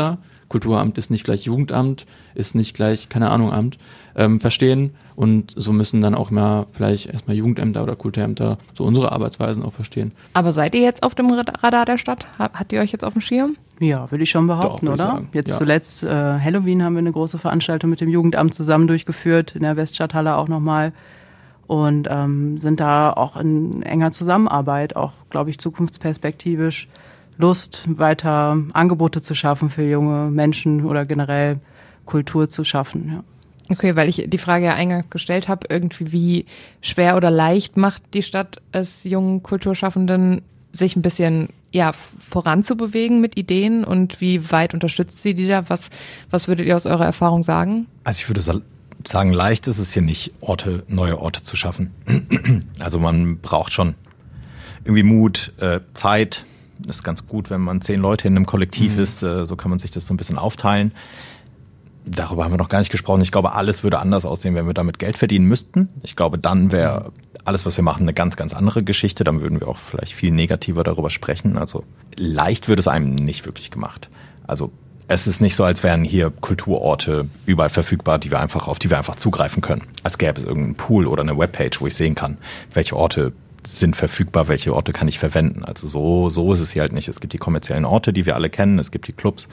Kulturamt ist nicht gleich Jugendamt, ist nicht gleich, keine Ahnung, Amt, ähm, verstehen. Und so müssen dann auch mal vielleicht erstmal Jugendämter oder Kulturämter so unsere Arbeitsweisen auch verstehen. Aber seid ihr jetzt auf dem Radar der Stadt? Hat ihr euch jetzt auf dem Schirm? Ja, würde ich schon behaupten, Doch, würde oder? ich sagen. Jetzt Ja. zuletzt äh, Halloween haben wir eine große Veranstaltung mit dem Jugendamt zusammen durchgeführt, in der Weststadthalle auch nochmal. Und ähm, sind da auch in enger Zusammenarbeit, auch, glaube ich, zukunftsperspektivisch Lust, weiter Angebote zu schaffen für junge Menschen oder generell Kultur zu schaffen, ja. Okay, weil ich die Frage ja eingangs gestellt habe, irgendwie wie schwer oder leicht macht die Stadt es jungen Kulturschaffenden, sich ein bisschen ja voranzubewegen mit Ideen und wie weit unterstützt sie die da? Was, was würdet ihr aus eurer Erfahrung sagen? Also ich würde sagen, leicht ist es hier nicht, Orte, neue Orte zu schaffen. Also man braucht schon irgendwie Mut, äh, Zeit. Das ist ganz gut, wenn man zehn Leute in einem Kollektiv mhm. ist. Äh, so kann man sich das so ein bisschen aufteilen. Darüber haben wir noch gar nicht gesprochen. Ich glaube, alles würde anders aussehen, wenn wir damit Geld verdienen müssten. Ich glaube, dann wäre alles, was wir machen, eine ganz, ganz andere Geschichte. Dann würden wir auch vielleicht viel negativer darüber sprechen. Also leicht wird es einem nicht wirklich gemacht. Also es ist nicht so, als wären hier Kulturorte überall verfügbar, die wir einfach, auf die wir einfach zugreifen können. Als gäbe es irgendeinen Pool oder eine Webpage, wo ich sehen kann, welche Orte sind verfügbar, welche Orte kann ich verwenden. Also so, so ist es hier halt nicht. Es gibt die kommerziellen Orte, die wir alle kennen. Es gibt die Clubs.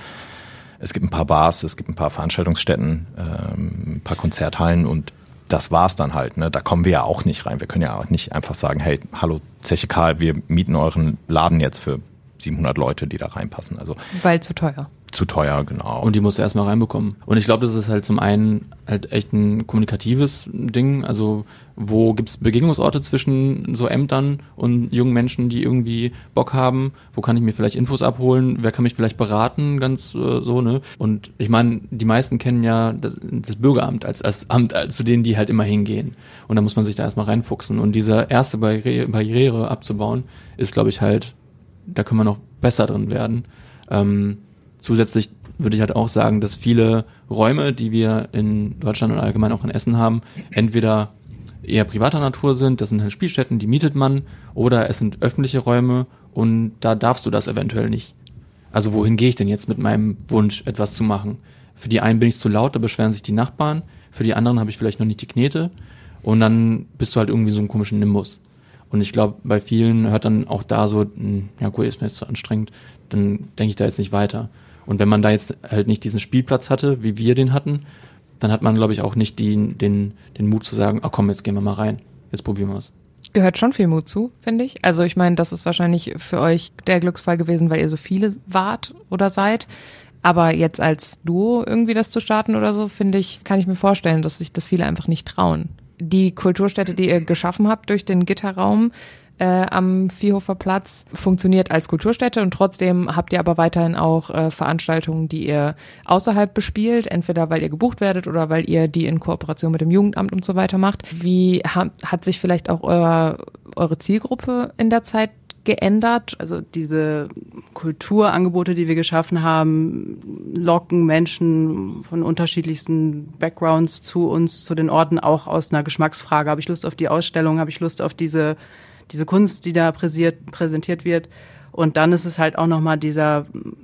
Es gibt ein paar Bars, es gibt ein paar Veranstaltungsstätten, ähm, ein paar Konzerthallen und das war's dann halt. Ne? Da kommen wir ja auch nicht rein. Wir können ja auch nicht einfach sagen, hey, hallo Zeche Karl, wir mieten euren Laden jetzt für siebenhundert Leute, die da reinpassen. Also weil zu teuer. Zu teuer, genau. Und die musst du erstmal reinbekommen. Und ich glaube, das ist halt zum einen halt echt ein kommunikatives Ding. Also wo gibt's Begegnungsorte zwischen so Ämtern und jungen Menschen, die irgendwie Bock haben? Wo kann ich mir vielleicht Infos abholen? Wer kann mich vielleicht beraten? Ganz äh, so, ne? Und ich meine, die meisten kennen ja das, das Bürgeramt als, als Amt, als zu denen, die halt immer hingehen. Und da muss man sich da erstmal reinfuchsen. Und diese erste Barriere, Barriere abzubauen, ist, glaube ich, halt, da können wir noch besser drin werden. Ähm, Zusätzlich würde ich halt auch sagen, dass viele Räume, die wir in Deutschland und allgemein auch in Essen haben, entweder eher privater Natur sind, das sind halt Spielstätten, die mietet man, oder es sind öffentliche Räume und da darfst du das eventuell nicht. Also wohin gehe ich denn jetzt mit meinem Wunsch, etwas zu machen? Für die einen bin ich zu laut, da beschweren sich die Nachbarn, für die anderen habe ich vielleicht noch nicht die Knete und dann bist du halt irgendwie so einem komischen Nimbus. Und ich glaube, bei vielen hört dann auch da so, ja gut, ist mir jetzt zu anstrengend, dann denke ich da jetzt nicht weiter. Und wenn man da jetzt halt nicht diesen Spielplatz hatte, wie wir den hatten, dann hat man, glaube ich, auch nicht die, den, den Mut zu sagen, ach komm, jetzt gehen wir mal rein, jetzt probieren wir es. Gehört schon viel Mut zu, finde ich. Also ich meine, das ist wahrscheinlich für euch der Glücksfall gewesen, weil ihr so viele wart oder seid. Aber jetzt als Duo irgendwie das zu starten oder so, finde ich, kann ich mir vorstellen, dass sich das viele einfach nicht trauen. Die Kulturstätte, die ihr geschaffen habt durch den Gitterraum, Äh, am Viehhofer Platz funktioniert als Kulturstätte und trotzdem habt ihr aber weiterhin auch äh, Veranstaltungen, die ihr außerhalb bespielt, entweder weil ihr gebucht werdet oder weil ihr die in Kooperation mit dem Jugendamt und so weiter macht. Wie ha- hat sich vielleicht auch euer, eure Zielgruppe in der Zeit geändert? Also diese Kulturangebote, die wir geschaffen haben, locken Menschen von unterschiedlichsten Backgrounds zu uns, zu den Orten, auch aus einer Geschmacksfrage. Habe ich Lust auf die Ausstellung? Habe ich Lust auf diese diese Kunst, die da präsiert, präsentiert wird. Und dann ist es halt auch nochmal dieser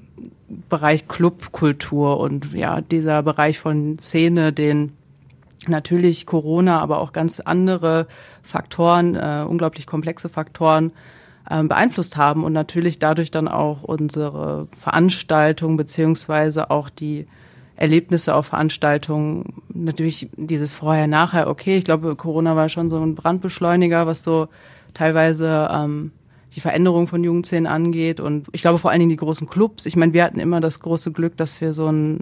Bereich Clubkultur und ja, dieser Bereich von Szene, den natürlich Corona, aber auch ganz andere Faktoren, äh, unglaublich komplexe Faktoren äh, beeinflusst haben und natürlich dadurch dann auch unsere Veranstaltung beziehungsweise auch die Erlebnisse auf Veranstaltungen, natürlich dieses Vorher-Nachher, okay, ich glaube, Corona war schon so ein Brandbeschleuniger, was so teilweise ähm, die Veränderung von Jugendszenen angeht und ich glaube vor allen Dingen die großen Clubs. Ich meine, wir hatten immer das große Glück, dass wir so ein,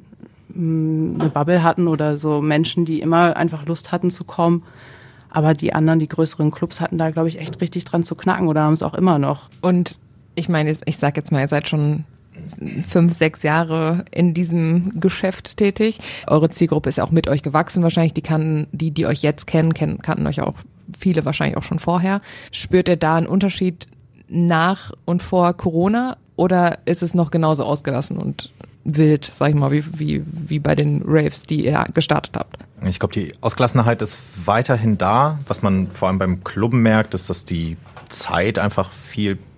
eine Bubble hatten oder so Menschen, die immer einfach Lust hatten zu kommen. Aber die anderen, die größeren Clubs hatten da, glaube ich, echt richtig dran zu knacken oder haben es auch immer noch. Und ich meine, ich sag jetzt mal, ihr seid schon fünf, sechs Jahre in diesem Geschäft tätig. Eure Zielgruppe ist ja auch mit euch gewachsen wahrscheinlich. Die kannten, die, die euch jetzt kennen, kennen, kannten euch auch viele wahrscheinlich auch schon vorher. Spürt ihr da einen Unterschied nach und vor Corona oder ist es noch genauso ausgelassen und wild, sag ich mal, wie, wie, wie bei den Raves, die ihr gestartet habt? Ich glaube, die Ausgelassenheit ist weiterhin da. Was man vor allem beim Clubben merkt, ist, dass die Zeit einfach viel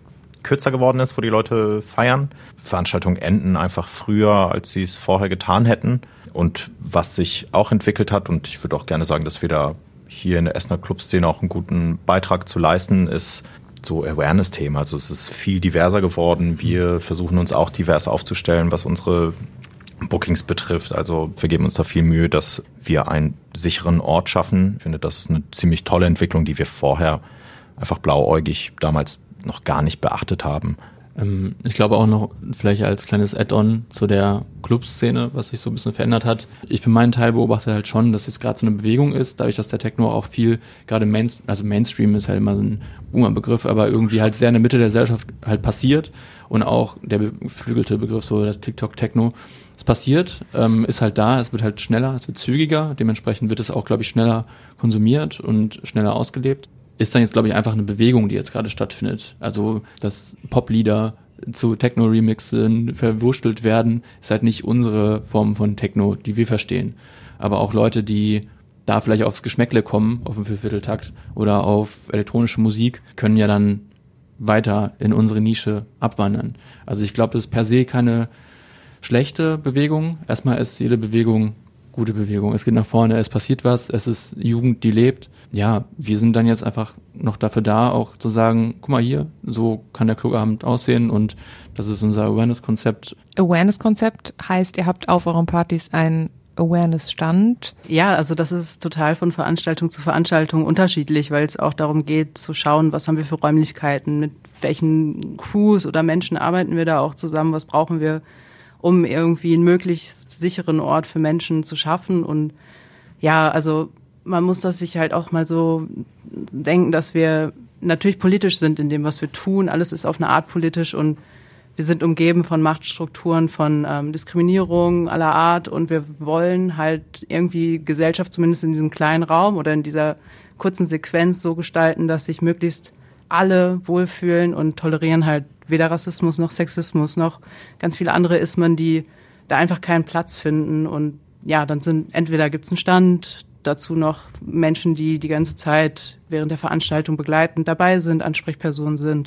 kürzer geworden ist, wo die Leute feiern. Veranstaltungen enden einfach früher, als sie es vorher getan hätten. Und was sich auch entwickelt hat, und ich würde auch gerne sagen, dass wir da hier in der Essener Clubszene auch einen guten Beitrag zu leisten, ist so Awareness-Thema. Also es ist viel diverser geworden. Wir versuchen uns auch divers aufzustellen, was unsere Bookings betrifft. Also wir geben uns da viel Mühe, dass wir einen sicheren Ort schaffen. Ich finde, das ist eine ziemlich tolle Entwicklung, die wir vorher einfach blauäugig damals noch gar nicht beachtet haben. Ähm, ich glaube auch noch vielleicht als kleines Add-on zu der Clubszene, was sich so ein bisschen verändert hat. Ich für meinen Teil beobachte halt schon, dass jetzt gerade so eine Bewegung ist, dadurch, dass der Techno auch viel, gerade Main, also Mainstream ist halt immer so ein Boomer-Begriff, aber irgendwie halt sehr in der Mitte der Gesellschaft halt passiert und auch der geflügelte Begriff, so der TikTok-Techno, es passiert, ähm, ist halt da, es wird halt schneller, es wird zügiger, dementsprechend wird es auch, glaube ich, schneller konsumiert und schneller ausgelebt. Ist dann jetzt, glaube ich, einfach eine Bewegung, die jetzt gerade stattfindet. Also, dass Poplieder zu Techno-Remixen verwurstelt werden, ist halt nicht unsere Form von Techno, die wir verstehen. Aber auch Leute, die da vielleicht aufs Geschmäckle kommen, auf den Viervierteltakt oder auf elektronische Musik, können ja dann weiter in unsere Nische abwandern. Also ich glaube, das ist per se keine schlechte Bewegung. Erstmal ist jede Bewegung gute Bewegung. Es geht nach vorne, es passiert was, es ist Jugend, die lebt. Ja, wir sind dann jetzt einfach noch dafür da, auch zu sagen, guck mal hier, so kann der Clubabend aussehen und das ist unser Awareness-Konzept. Awareness-Konzept heißt, ihr habt auf euren Partys einen Awareness-Stand? Ja, also das ist total von Veranstaltung zu Veranstaltung unterschiedlich, weil es auch darum geht zu schauen, was haben wir für Räumlichkeiten, mit welchen Crews oder Menschen arbeiten wir da auch zusammen, was brauchen wir, um irgendwie einen möglichst sicheren Ort für Menschen zu schaffen. Und ja, also man muss das sich halt auch mal so denken, dass wir natürlich politisch sind in dem, was wir tun. Alles ist auf eine Art politisch und wir sind umgeben von Machtstrukturen, von ähm, Diskriminierung aller Art und wir wollen halt irgendwie Gesellschaft zumindest in diesem kleinen Raum oder in dieser kurzen Sequenz so gestalten, dass sich möglichst alle wohlfühlen und tolerieren halt weder Rassismus noch Sexismus noch ganz viele andere Ismen, die da einfach keinen Platz finden. Und ja, dann sind entweder gibt's einen Stand, dazu noch Menschen, die die ganze Zeit während der Veranstaltung begleitend dabei sind, Ansprechpersonen sind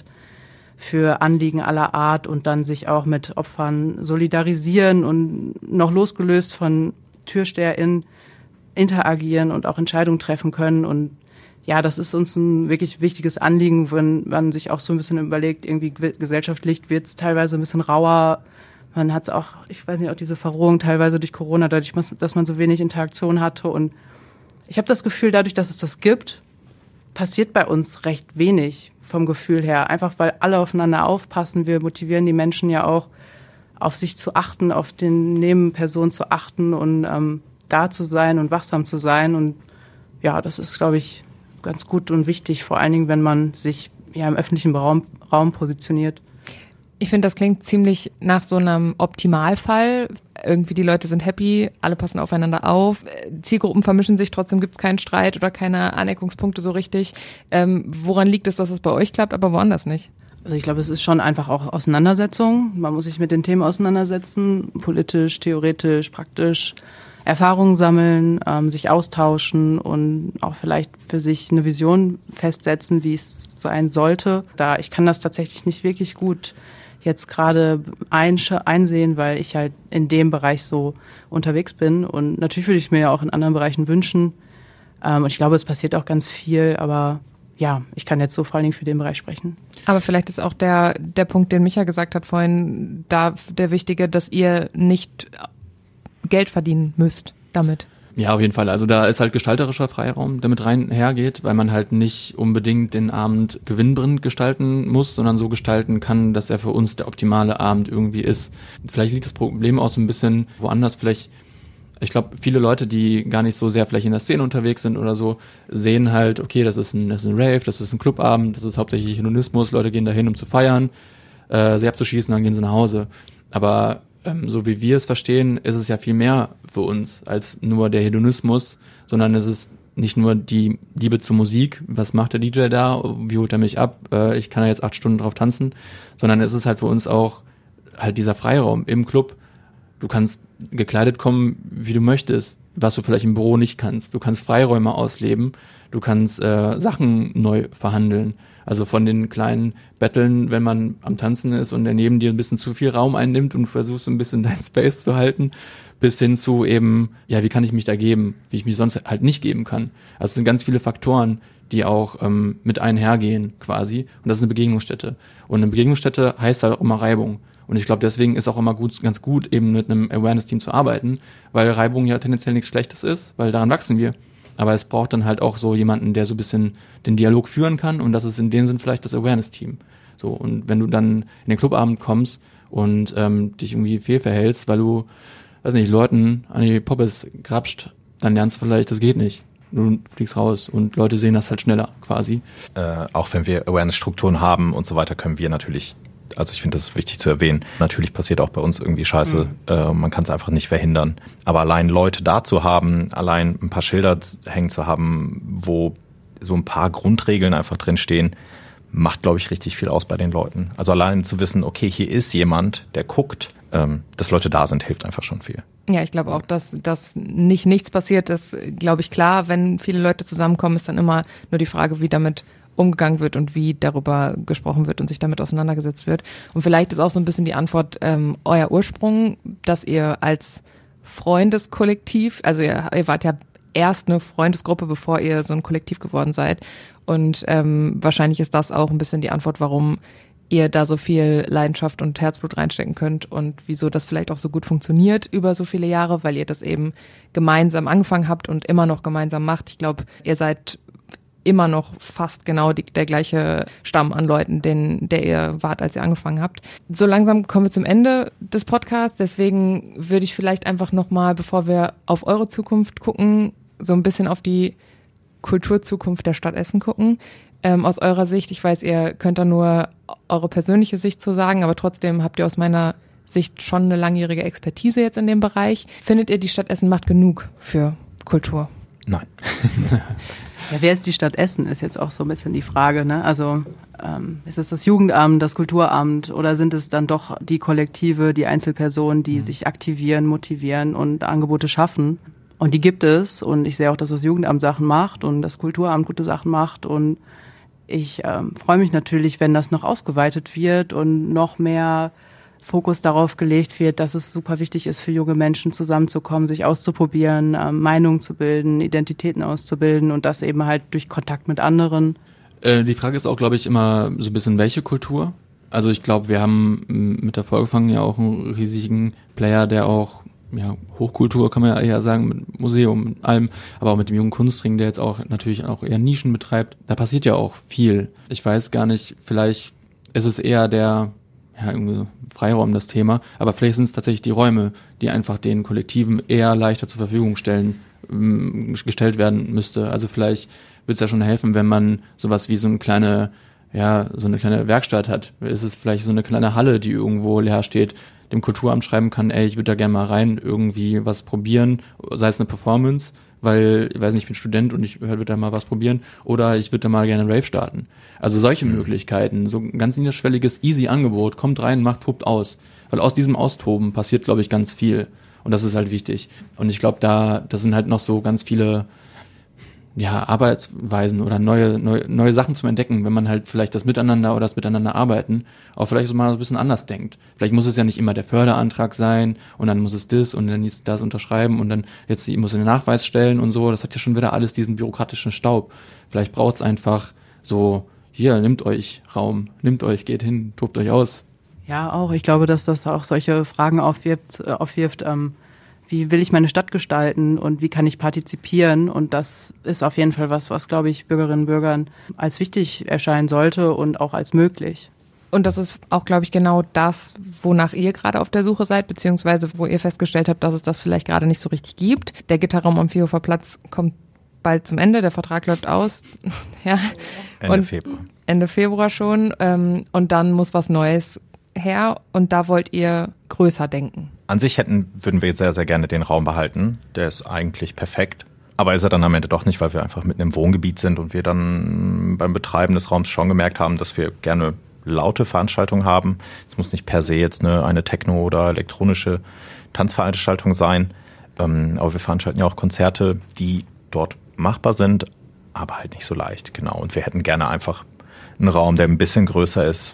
für Anliegen aller Art und dann sich auch mit Opfern solidarisieren und noch losgelöst von TürsteherInnen interagieren und auch Entscheidungen treffen können. Und ja, das ist uns ein wirklich wichtiges Anliegen, wenn man sich auch so ein bisschen überlegt, irgendwie gesellschaftlich wird es teilweise ein bisschen rauer. Man hat es auch, ich weiß nicht, auch diese Verrohung teilweise durch Corona, dadurch, dass man so wenig Interaktion hatte. Und ich habe das Gefühl, dadurch, dass es das gibt, passiert bei uns recht wenig vom Gefühl her. Einfach, weil alle aufeinander aufpassen. Wir motivieren die Menschen ja auch, auf sich zu achten, auf den Nebenpersonen zu achten und ähm, da zu sein und wachsam zu sein. Und ja, das ist, glaube ich, ganz gut und wichtig, vor allen Dingen, wenn man sich ja im öffentlichen Raum, Raum positioniert. Ich finde, das klingt ziemlich nach so einem Optimalfall. Irgendwie die Leute sind happy, alle passen aufeinander auf, Zielgruppen vermischen sich, trotzdem gibt es keinen Streit oder keine Aneckungspunkte so richtig. Ähm, woran liegt es, dass es bei euch klappt, aber woanders nicht? Also ich glaube, es ist schon einfach auch Auseinandersetzung. Man muss sich mit den Themen auseinandersetzen, politisch, theoretisch, praktisch. Erfahrungen sammeln, ähm, sich austauschen und auch vielleicht für sich eine Vision festsetzen, wie es sein sollte. Da ich kann das tatsächlich nicht wirklich gut jetzt gerade einsch- einsehen, weil ich halt in dem Bereich so unterwegs bin. Und natürlich würde ich mir ja auch in anderen Bereichen wünschen. Ähm, und ich glaube, es passiert auch ganz viel, aber ja, ich kann jetzt so vor allen Dingen für den Bereich sprechen. Aber vielleicht ist auch der, der Punkt, den Micha gesagt hat vorhin, da der wichtige, dass ihr nicht Geld verdienen müsst damit. Ja, auf jeden Fall. Also da ist halt gestalterischer Freiraum, der mit rein hergeht, weil man halt nicht unbedingt den Abend gewinnbringend gestalten muss, sondern so gestalten kann, dass er für uns der optimale Abend irgendwie ist. Vielleicht liegt das Problem auch so ein bisschen woanders. Vielleicht, ich glaube, viele Leute, die gar nicht so sehr vielleicht in der Szene unterwegs sind oder so, sehen halt, okay, das ist ein, das ist ein Rave, das ist ein Clubabend, das ist hauptsächlich Hedonismus, Leute gehen dahin, um zu feiern, äh, sie abzuschießen, dann gehen sie nach Hause. Aber so wie wir es verstehen, ist es ja viel mehr für uns als nur der Hedonismus, sondern es ist nicht nur die Liebe zur Musik, was macht der D J da, wie holt er mich ab, äh, ich kann ja jetzt acht Stunden drauf tanzen, sondern es ist halt für uns auch halt dieser Freiraum im Club. Du kannst gekleidet kommen, wie du möchtest, was du vielleicht im Büro nicht kannst. Du kannst Freiräume ausleben, du kannst äh, Sachen neu verhandeln. Also von den kleinen Betteln, wenn man am Tanzen ist und der neben dir ein bisschen zu viel Raum einnimmt und versuchst so ein bisschen dein Space zu halten, bis hin zu eben, ja, wie kann ich mich da geben, wie ich mich sonst halt nicht geben kann. Also es sind ganz viele Faktoren, die auch ähm, mit einhergehen quasi. Und das ist eine Begegnungsstätte. Und eine Begegnungsstätte heißt halt auch immer Reibung. Und ich glaube, deswegen ist auch immer gut, ganz gut, eben mit einem Awareness-Team zu arbeiten, weil Reibung ja tendenziell nichts Schlechtes ist, weil daran wachsen wir. Aber es braucht dann halt auch so jemanden, der so ein bisschen den Dialog führen kann, und das ist in dem Sinn vielleicht das Awareness-Team. So, und wenn du dann in den Clubabend kommst und ähm, dich irgendwie fehlverhältst, weil du, weiß nicht, Leuten an die Poppes grapscht, dann lernst du vielleicht, das geht nicht. Du fliegst raus und Leute sehen das halt schneller quasi. Äh, auch wenn wir Awareness-Strukturen haben und so weiter, können wir natürlich, also ich finde das ist wichtig zu erwähnen, natürlich passiert auch bei uns irgendwie Scheiße, mhm. äh, man kann es einfach nicht verhindern. Aber allein Leute da zu haben, allein ein paar Schilder hängen zu haben, wo so ein paar Grundregeln einfach drinstehen, macht, glaube ich, richtig viel aus bei den Leuten. Also allein zu wissen, okay, hier ist jemand, der guckt, ähm, dass Leute da sind, hilft einfach schon viel. Ja, ich glaube auch, dass, dass nicht nichts passiert ist, glaube ich, klar. Wenn viele Leute zusammenkommen, ist dann immer nur die Frage, wie damit umgegangen wird und wie darüber gesprochen wird und sich damit auseinandergesetzt wird. Und vielleicht ist auch so ein bisschen die Antwort ähm, euer Ursprung, dass ihr als Freundeskollektiv, also ihr, ihr wart ja erst eine Freundesgruppe, bevor ihr so ein Kollektiv geworden seid. Und ähm, wahrscheinlich ist das auch ein bisschen die Antwort, warum ihr da so viel Leidenschaft und Herzblut reinstecken könnt und wieso das vielleicht auch so gut funktioniert über so viele Jahre, weil ihr das eben gemeinsam angefangen habt und immer noch gemeinsam macht. Ich glaube, ihr seid immer noch fast genau die, der gleiche Stamm an Leuten, den, der ihr wart, als ihr angefangen habt. So langsam kommen wir zum Ende des Podcasts, deswegen würde ich vielleicht einfach nochmal, bevor wir auf eure Zukunft gucken, so ein bisschen auf die Kulturzukunft der Stadt Essen gucken. Ähm, aus eurer Sicht, ich weiß, ihr könnt da nur eure persönliche Sicht zu sagen, aber trotzdem habt ihr aus meiner Sicht schon eine langjährige Expertise jetzt in dem Bereich. Findet ihr, die Stadt Essen macht genug für Kultur? Nein. Ja, wer ist die Stadt Essen, ist jetzt auch so ein bisschen die Frage, ne? Also ähm, ist es das Jugendamt, das Kulturamt oder sind es dann doch die Kollektive, die Einzelpersonen, die mhm. sich aktivieren, motivieren und Angebote schaffen? Und die gibt es, und ich sehe auch, dass das Jugendamt Sachen macht und das Kulturamt gute Sachen macht, und ich ähm, freue mich natürlich, wenn das noch ausgeweitet wird und noch mehr Fokus darauf gelegt wird, dass es super wichtig ist für junge Menschen zusammenzukommen, sich auszuprobieren, ähm, Meinungen zu bilden, Identitäten auszubilden und das eben halt durch Kontakt mit anderen. Äh, die Frage ist auch, glaube ich, immer so ein bisschen, welche Kultur? Also ich glaube, wir haben mit der Volksfang ja auch einen riesigen Player, der auch, ja, Hochkultur kann man ja eher sagen, mit Museum, mit allem, aber auch mit dem Jungen Kunstring, der jetzt auch natürlich auch eher Nischen betreibt. Da passiert ja auch viel. Ich weiß gar nicht, vielleicht ist es eher der, ja, irgendwie so Freiraum, das Thema, aber vielleicht sind es tatsächlich die Räume, die einfach den Kollektiven eher leichter zur Verfügung stellen, ähm, gestellt werden müsste. Also vielleicht würde es ja schon helfen, wenn man sowas wie so eine kleine, ja, so eine kleine Werkstatt hat. Ist es vielleicht so eine kleine Halle, die irgendwo leer steht, dem Kulturamt schreiben kann, ey, ich würde da gerne mal rein, irgendwie was probieren, sei es eine Performance, weil, ich weiß nicht, ich bin Student und ich würde da mal was probieren, oder ich würde da mal gerne einen Rave starten. Also solche mhm. Möglichkeiten, so ein ganz niederschwelliges, easy Angebot, kommt rein, macht, tobt aus. Weil aus diesem Austoben passiert, glaube ich, ganz viel. Und das ist halt wichtig. Und ich glaube, da, da sind halt noch so ganz viele, ja, Arbeitsweisen oder neue, neue, neue Sachen zum Entdecken, wenn man halt vielleicht das Miteinander oder das Miteinander arbeiten auch vielleicht so mal ein bisschen anders denkt. Vielleicht muss es ja nicht immer der Förderantrag sein und dann muss es das und dann jetzt das unterschreiben und dann jetzt muss er den Nachweis stellen und so. Das hat ja schon wieder alles diesen bürokratischen Staub. Vielleicht braucht es einfach so, hier, nehmt euch Raum, nehmt euch, geht hin, tobt euch aus. Ja, auch. Ich glaube, dass das auch solche Fragen aufwirft, äh, aufwirft, ähm, wie will ich meine Stadt gestalten und wie kann ich partizipieren? Und das ist auf jeden Fall was, was, glaube ich, Bürgerinnen und Bürgern als wichtig erscheinen sollte und auch als möglich. Und das ist auch, glaube ich, genau das, wonach ihr gerade auf der Suche seid, beziehungsweise wo ihr festgestellt habt, dass es das vielleicht gerade nicht so richtig gibt. Der Gitterraum am Vierhofer Platz kommt bald zum Ende, der Vertrag läuft aus. Ja. Ende und Februar. Ende Februar schon. Und dann muss was Neues her und da wollt ihr größer denken. An sich hätten, würden wir jetzt sehr, sehr gerne den Raum behalten. Der ist eigentlich perfekt. Aber ist er dann am Ende doch nicht, weil wir einfach mitten im Wohngebiet sind und wir dann beim Betreiben des Raums schon gemerkt haben, dass wir gerne laute Veranstaltungen haben. Es muss nicht per se jetzt eine, eine Techno- oder elektronische Tanzveranstaltung sein. Ähm, aber wir veranstalten ja auch Konzerte, die dort machbar sind, aber halt nicht so leicht, genau. Und wir hätten gerne einfach ein Raum, der ein bisschen größer ist.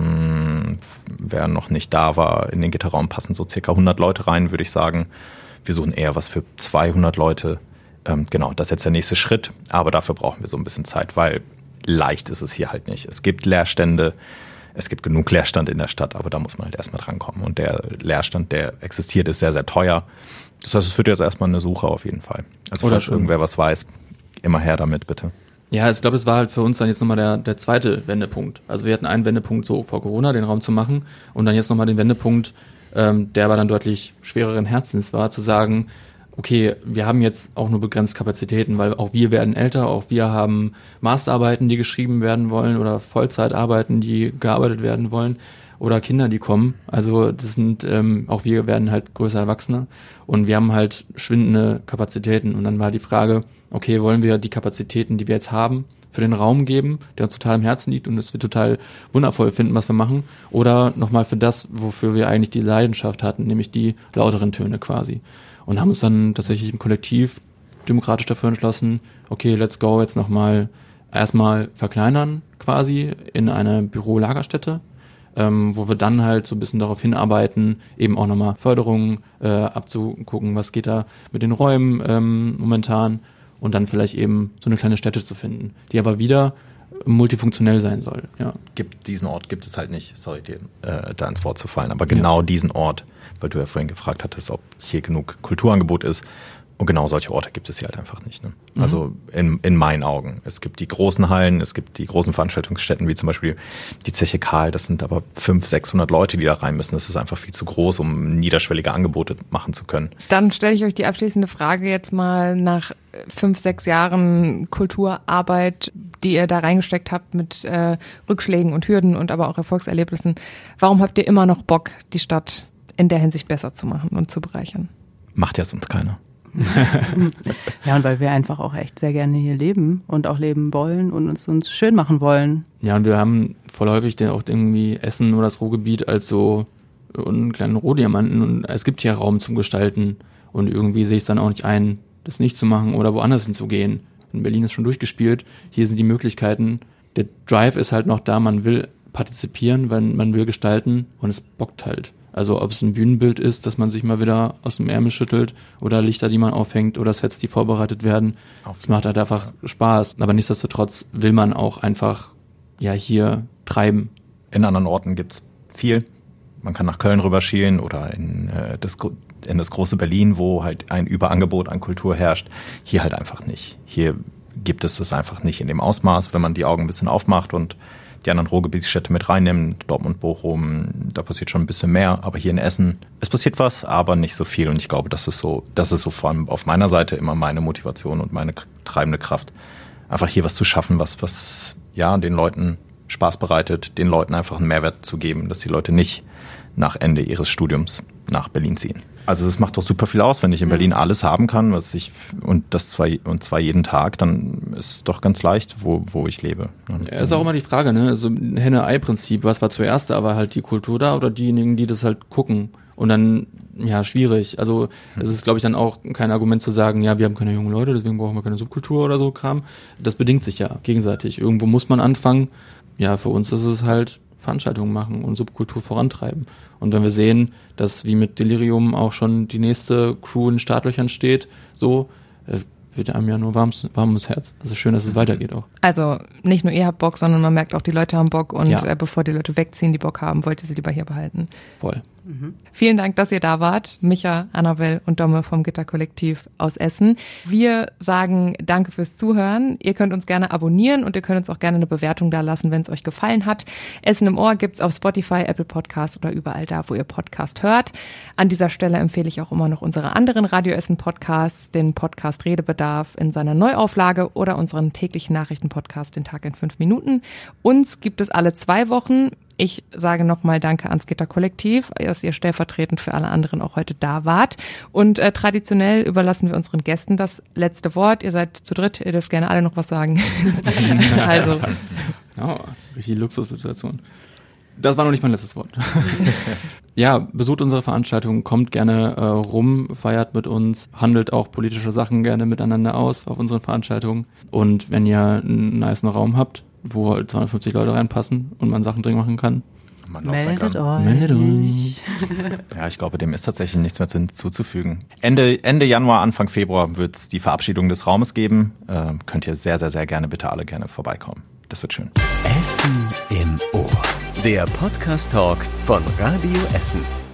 Mh, wer noch nicht da war, in den Gitterraum passen so circa hundert Leute rein, würde ich sagen. Wir suchen eher was für zweihundert Leute. Ähm, genau, das ist jetzt der nächste Schritt. Aber dafür brauchen wir so ein bisschen Zeit, weil leicht ist es hier halt nicht. Es gibt Leerstände, es gibt genug Leerstand in der Stadt, aber da muss man halt erstmal drankommen. Und der Leerstand, der existiert, ist sehr, sehr teuer. Das heißt, es wird jetzt erstmal eine Suche auf jeden Fall. Also falls irgendwer was weiß, immer her damit, bitte. Ja, ich glaube, es war halt für uns dann jetzt nochmal der, der zweite Wendepunkt. Also wir hatten einen Wendepunkt so vor Corona, den Raum zu machen, und dann jetzt nochmal den Wendepunkt, ähm, der aber dann deutlich schwereren Herzens war, zu sagen, okay, wir haben jetzt auch nur begrenzt Kapazitäten, weil auch wir werden älter, auch wir haben Masterarbeiten, die geschrieben werden wollen, oder Vollzeitarbeiten, die gearbeitet werden wollen, oder Kinder, die kommen. Also das sind, ähm, auch wir werden halt größer Erwachsene, und wir haben halt schwindende Kapazitäten. Und dann war die Frage, okay, wollen wir die Kapazitäten, die wir jetzt haben, für den Raum geben, der uns total im Herzen liegt und das wir total wundervoll finden, was wir machen, oder nochmal für das, wofür wir eigentlich die Leidenschaft hatten, nämlich die lauteren Töne quasi. Und haben uns dann tatsächlich im Kollektiv demokratisch dafür entschlossen, okay, let's go, jetzt nochmal erstmal verkleinern quasi in eine Büro-Lagerstätte, ähm, wo wir dann halt so ein bisschen darauf hinarbeiten, eben auch nochmal Förderungen äh, abzugucken, was geht da mit den Räumen ähm, momentan, und dann vielleicht eben so eine kleine Stätte zu finden, die aber wieder multifunktionell sein soll. Ja. Gibt, diesen Ort gibt es halt nicht, sorry, dir äh, da ins Wort zu fallen, aber genau ja. diesen Ort, weil du ja vorhin gefragt hattest, ob hier genug Kulturangebot ist, und genau solche Orte gibt es hier halt einfach nicht. Ne? Mhm. Also in, in meinen Augen. Es gibt die großen Hallen, es gibt die großen Veranstaltungsstätten, wie zum Beispiel die Zeche Karl, das sind aber fünfhundert, sechshundert Leute, die da rein müssen. Das ist einfach viel zu groß, um niederschwellige Angebote machen zu können. Dann stelle ich euch die abschließende Frage jetzt mal nach fünf, sechs Jahren Kulturarbeit, die ihr da reingesteckt habt mit äh, Rückschlägen und Hürden und aber auch Erfolgserlebnissen. Warum habt ihr immer noch Bock, die Stadt in der Hinsicht besser zu machen und zu bereichern? Macht ja sonst keiner. Ja, und weil wir einfach auch echt sehr gerne hier leben und auch leben wollen und uns, uns schön machen wollen. Ja, und wir haben voll häufig den, auch irgendwie Essen oder das Ruhrgebiet als so einen kleinen Rohdiamanten, und es gibt hier Raum zum Gestalten, und irgendwie sehe ich es dann auch nicht ein, das nicht zu machen oder woanders hinzugehen. In Berlin ist schon durchgespielt, hier sind die Möglichkeiten, der Drive ist halt noch da, man will partizipieren, weil man will gestalten, und es bockt halt. Also ob es ein Bühnenbild ist, dass man sich mal wieder aus dem Ärmel schüttelt, oder Lichter, die man aufhängt, oder Sets, die vorbereitet werden. Es macht halt einfach Spaß. Aber nichtsdestotrotz will man auch einfach ja hier treiben. In anderen Orten gibt's viel. Man kann nach Köln rüberschielen oder in, äh, das, in das große Berlin, wo halt ein Überangebot an Kultur herrscht. Hier halt einfach nicht. Hier gibt es das einfach nicht in dem Ausmaß, wenn man die Augen ein bisschen aufmacht und die anderen Ruhrgebietsstädte mit reinnehmen, Dortmund, Bochum, da passiert schon ein bisschen mehr, aber hier in Essen, es passiert was, aber nicht so viel, und ich glaube, das ist so, das ist so vor allem auf meiner Seite immer meine Motivation und meine treibende Kraft, einfach hier was zu schaffen, was, was, ja, den Leuten Spaß bereitet, den Leuten einfach einen Mehrwert zu geben, dass die Leute nicht nach Ende ihres Studiums nach Berlin ziehen. Also das macht doch super viel aus, wenn ich in Berlin alles haben kann, was ich, und das zwar, und zwar jeden Tag, dann ist es doch ganz leicht, wo, wo ich lebe. Ja, ist auch immer die Frage, ne? Also Henne-Ei-Prinzip, was war zuerst da? War halt die Kultur da oder diejenigen, die das halt gucken? Und dann, ja, schwierig. Also es ist, glaube ich, dann auch kein Argument zu sagen, ja, wir haben keine jungen Leute, deswegen brauchen wir keine Subkultur oder so Kram. Das bedingt sich ja gegenseitig. Irgendwo muss man anfangen. Ja, für uns ist es halt Veranstaltungen machen und Subkultur vorantreiben. Und wenn wir sehen, dass wie mit Delirium auch schon die nächste Crew in Startlöchern steht, so äh, wird einem ja nur warm, warm ums Herz. Also schön, dass es weitergeht auch. Also nicht nur ihr habt Bock, sondern man merkt auch, die Leute haben Bock, und ja. äh, bevor die Leute wegziehen, die Bock haben, wollt ihr sie lieber hier behalten. Voll. Mhm. Vielen Dank, dass ihr da wart. Micha, Annabelle und Domme vom Gitterkollektiv aus Essen. Wir sagen danke fürs Zuhören. Ihr könnt uns gerne abonnieren, und ihr könnt uns auch gerne eine Bewertung da lassen, wenn es euch gefallen hat. Essen im Ohr gibt's auf Spotify, Apple Podcast oder überall da, wo ihr Podcast hört. An dieser Stelle empfehle ich auch immer noch unsere anderen Radio Essen Podcasts, den Podcast Redebedarf in seiner Neuauflage oder unseren täglichen Nachrichtenpodcast, den Tag in fünf Minuten. Uns gibt es alle zwei Wochen. Ich sage nochmal Danke ans Gitterkollektiv, dass ihr stellvertretend für alle anderen auch heute da wart. Und äh, traditionell überlassen wir unseren Gästen das letzte Wort. Ihr seid zu dritt, ihr dürft gerne alle noch was sagen. Also. Ja, richtig Luxussituation. Das war noch nicht mein letztes Wort. Ja, besucht unsere Veranstaltung, kommt gerne äh, rum, feiert mit uns, handelt auch politische Sachen gerne miteinander aus auf unseren Veranstaltungen. Und wenn ihr einen nicen Raum habt, wo halt zweihundertfünfzig Leute reinpassen und man Sachen drin machen kann. Man laut sein Meldet kann. euch. Meldet euch. Ja, ich glaube, dem ist tatsächlich nichts mehr hinzuzufügen. Ende, Ende Januar, Anfang Februar wird es die Verabschiedung des Raumes geben. Äh, könnt ihr sehr, sehr, sehr gerne, bitte alle gerne vorbeikommen. Das wird schön. Essen im Ohr. Der Podcast-Talk von Radio Essen.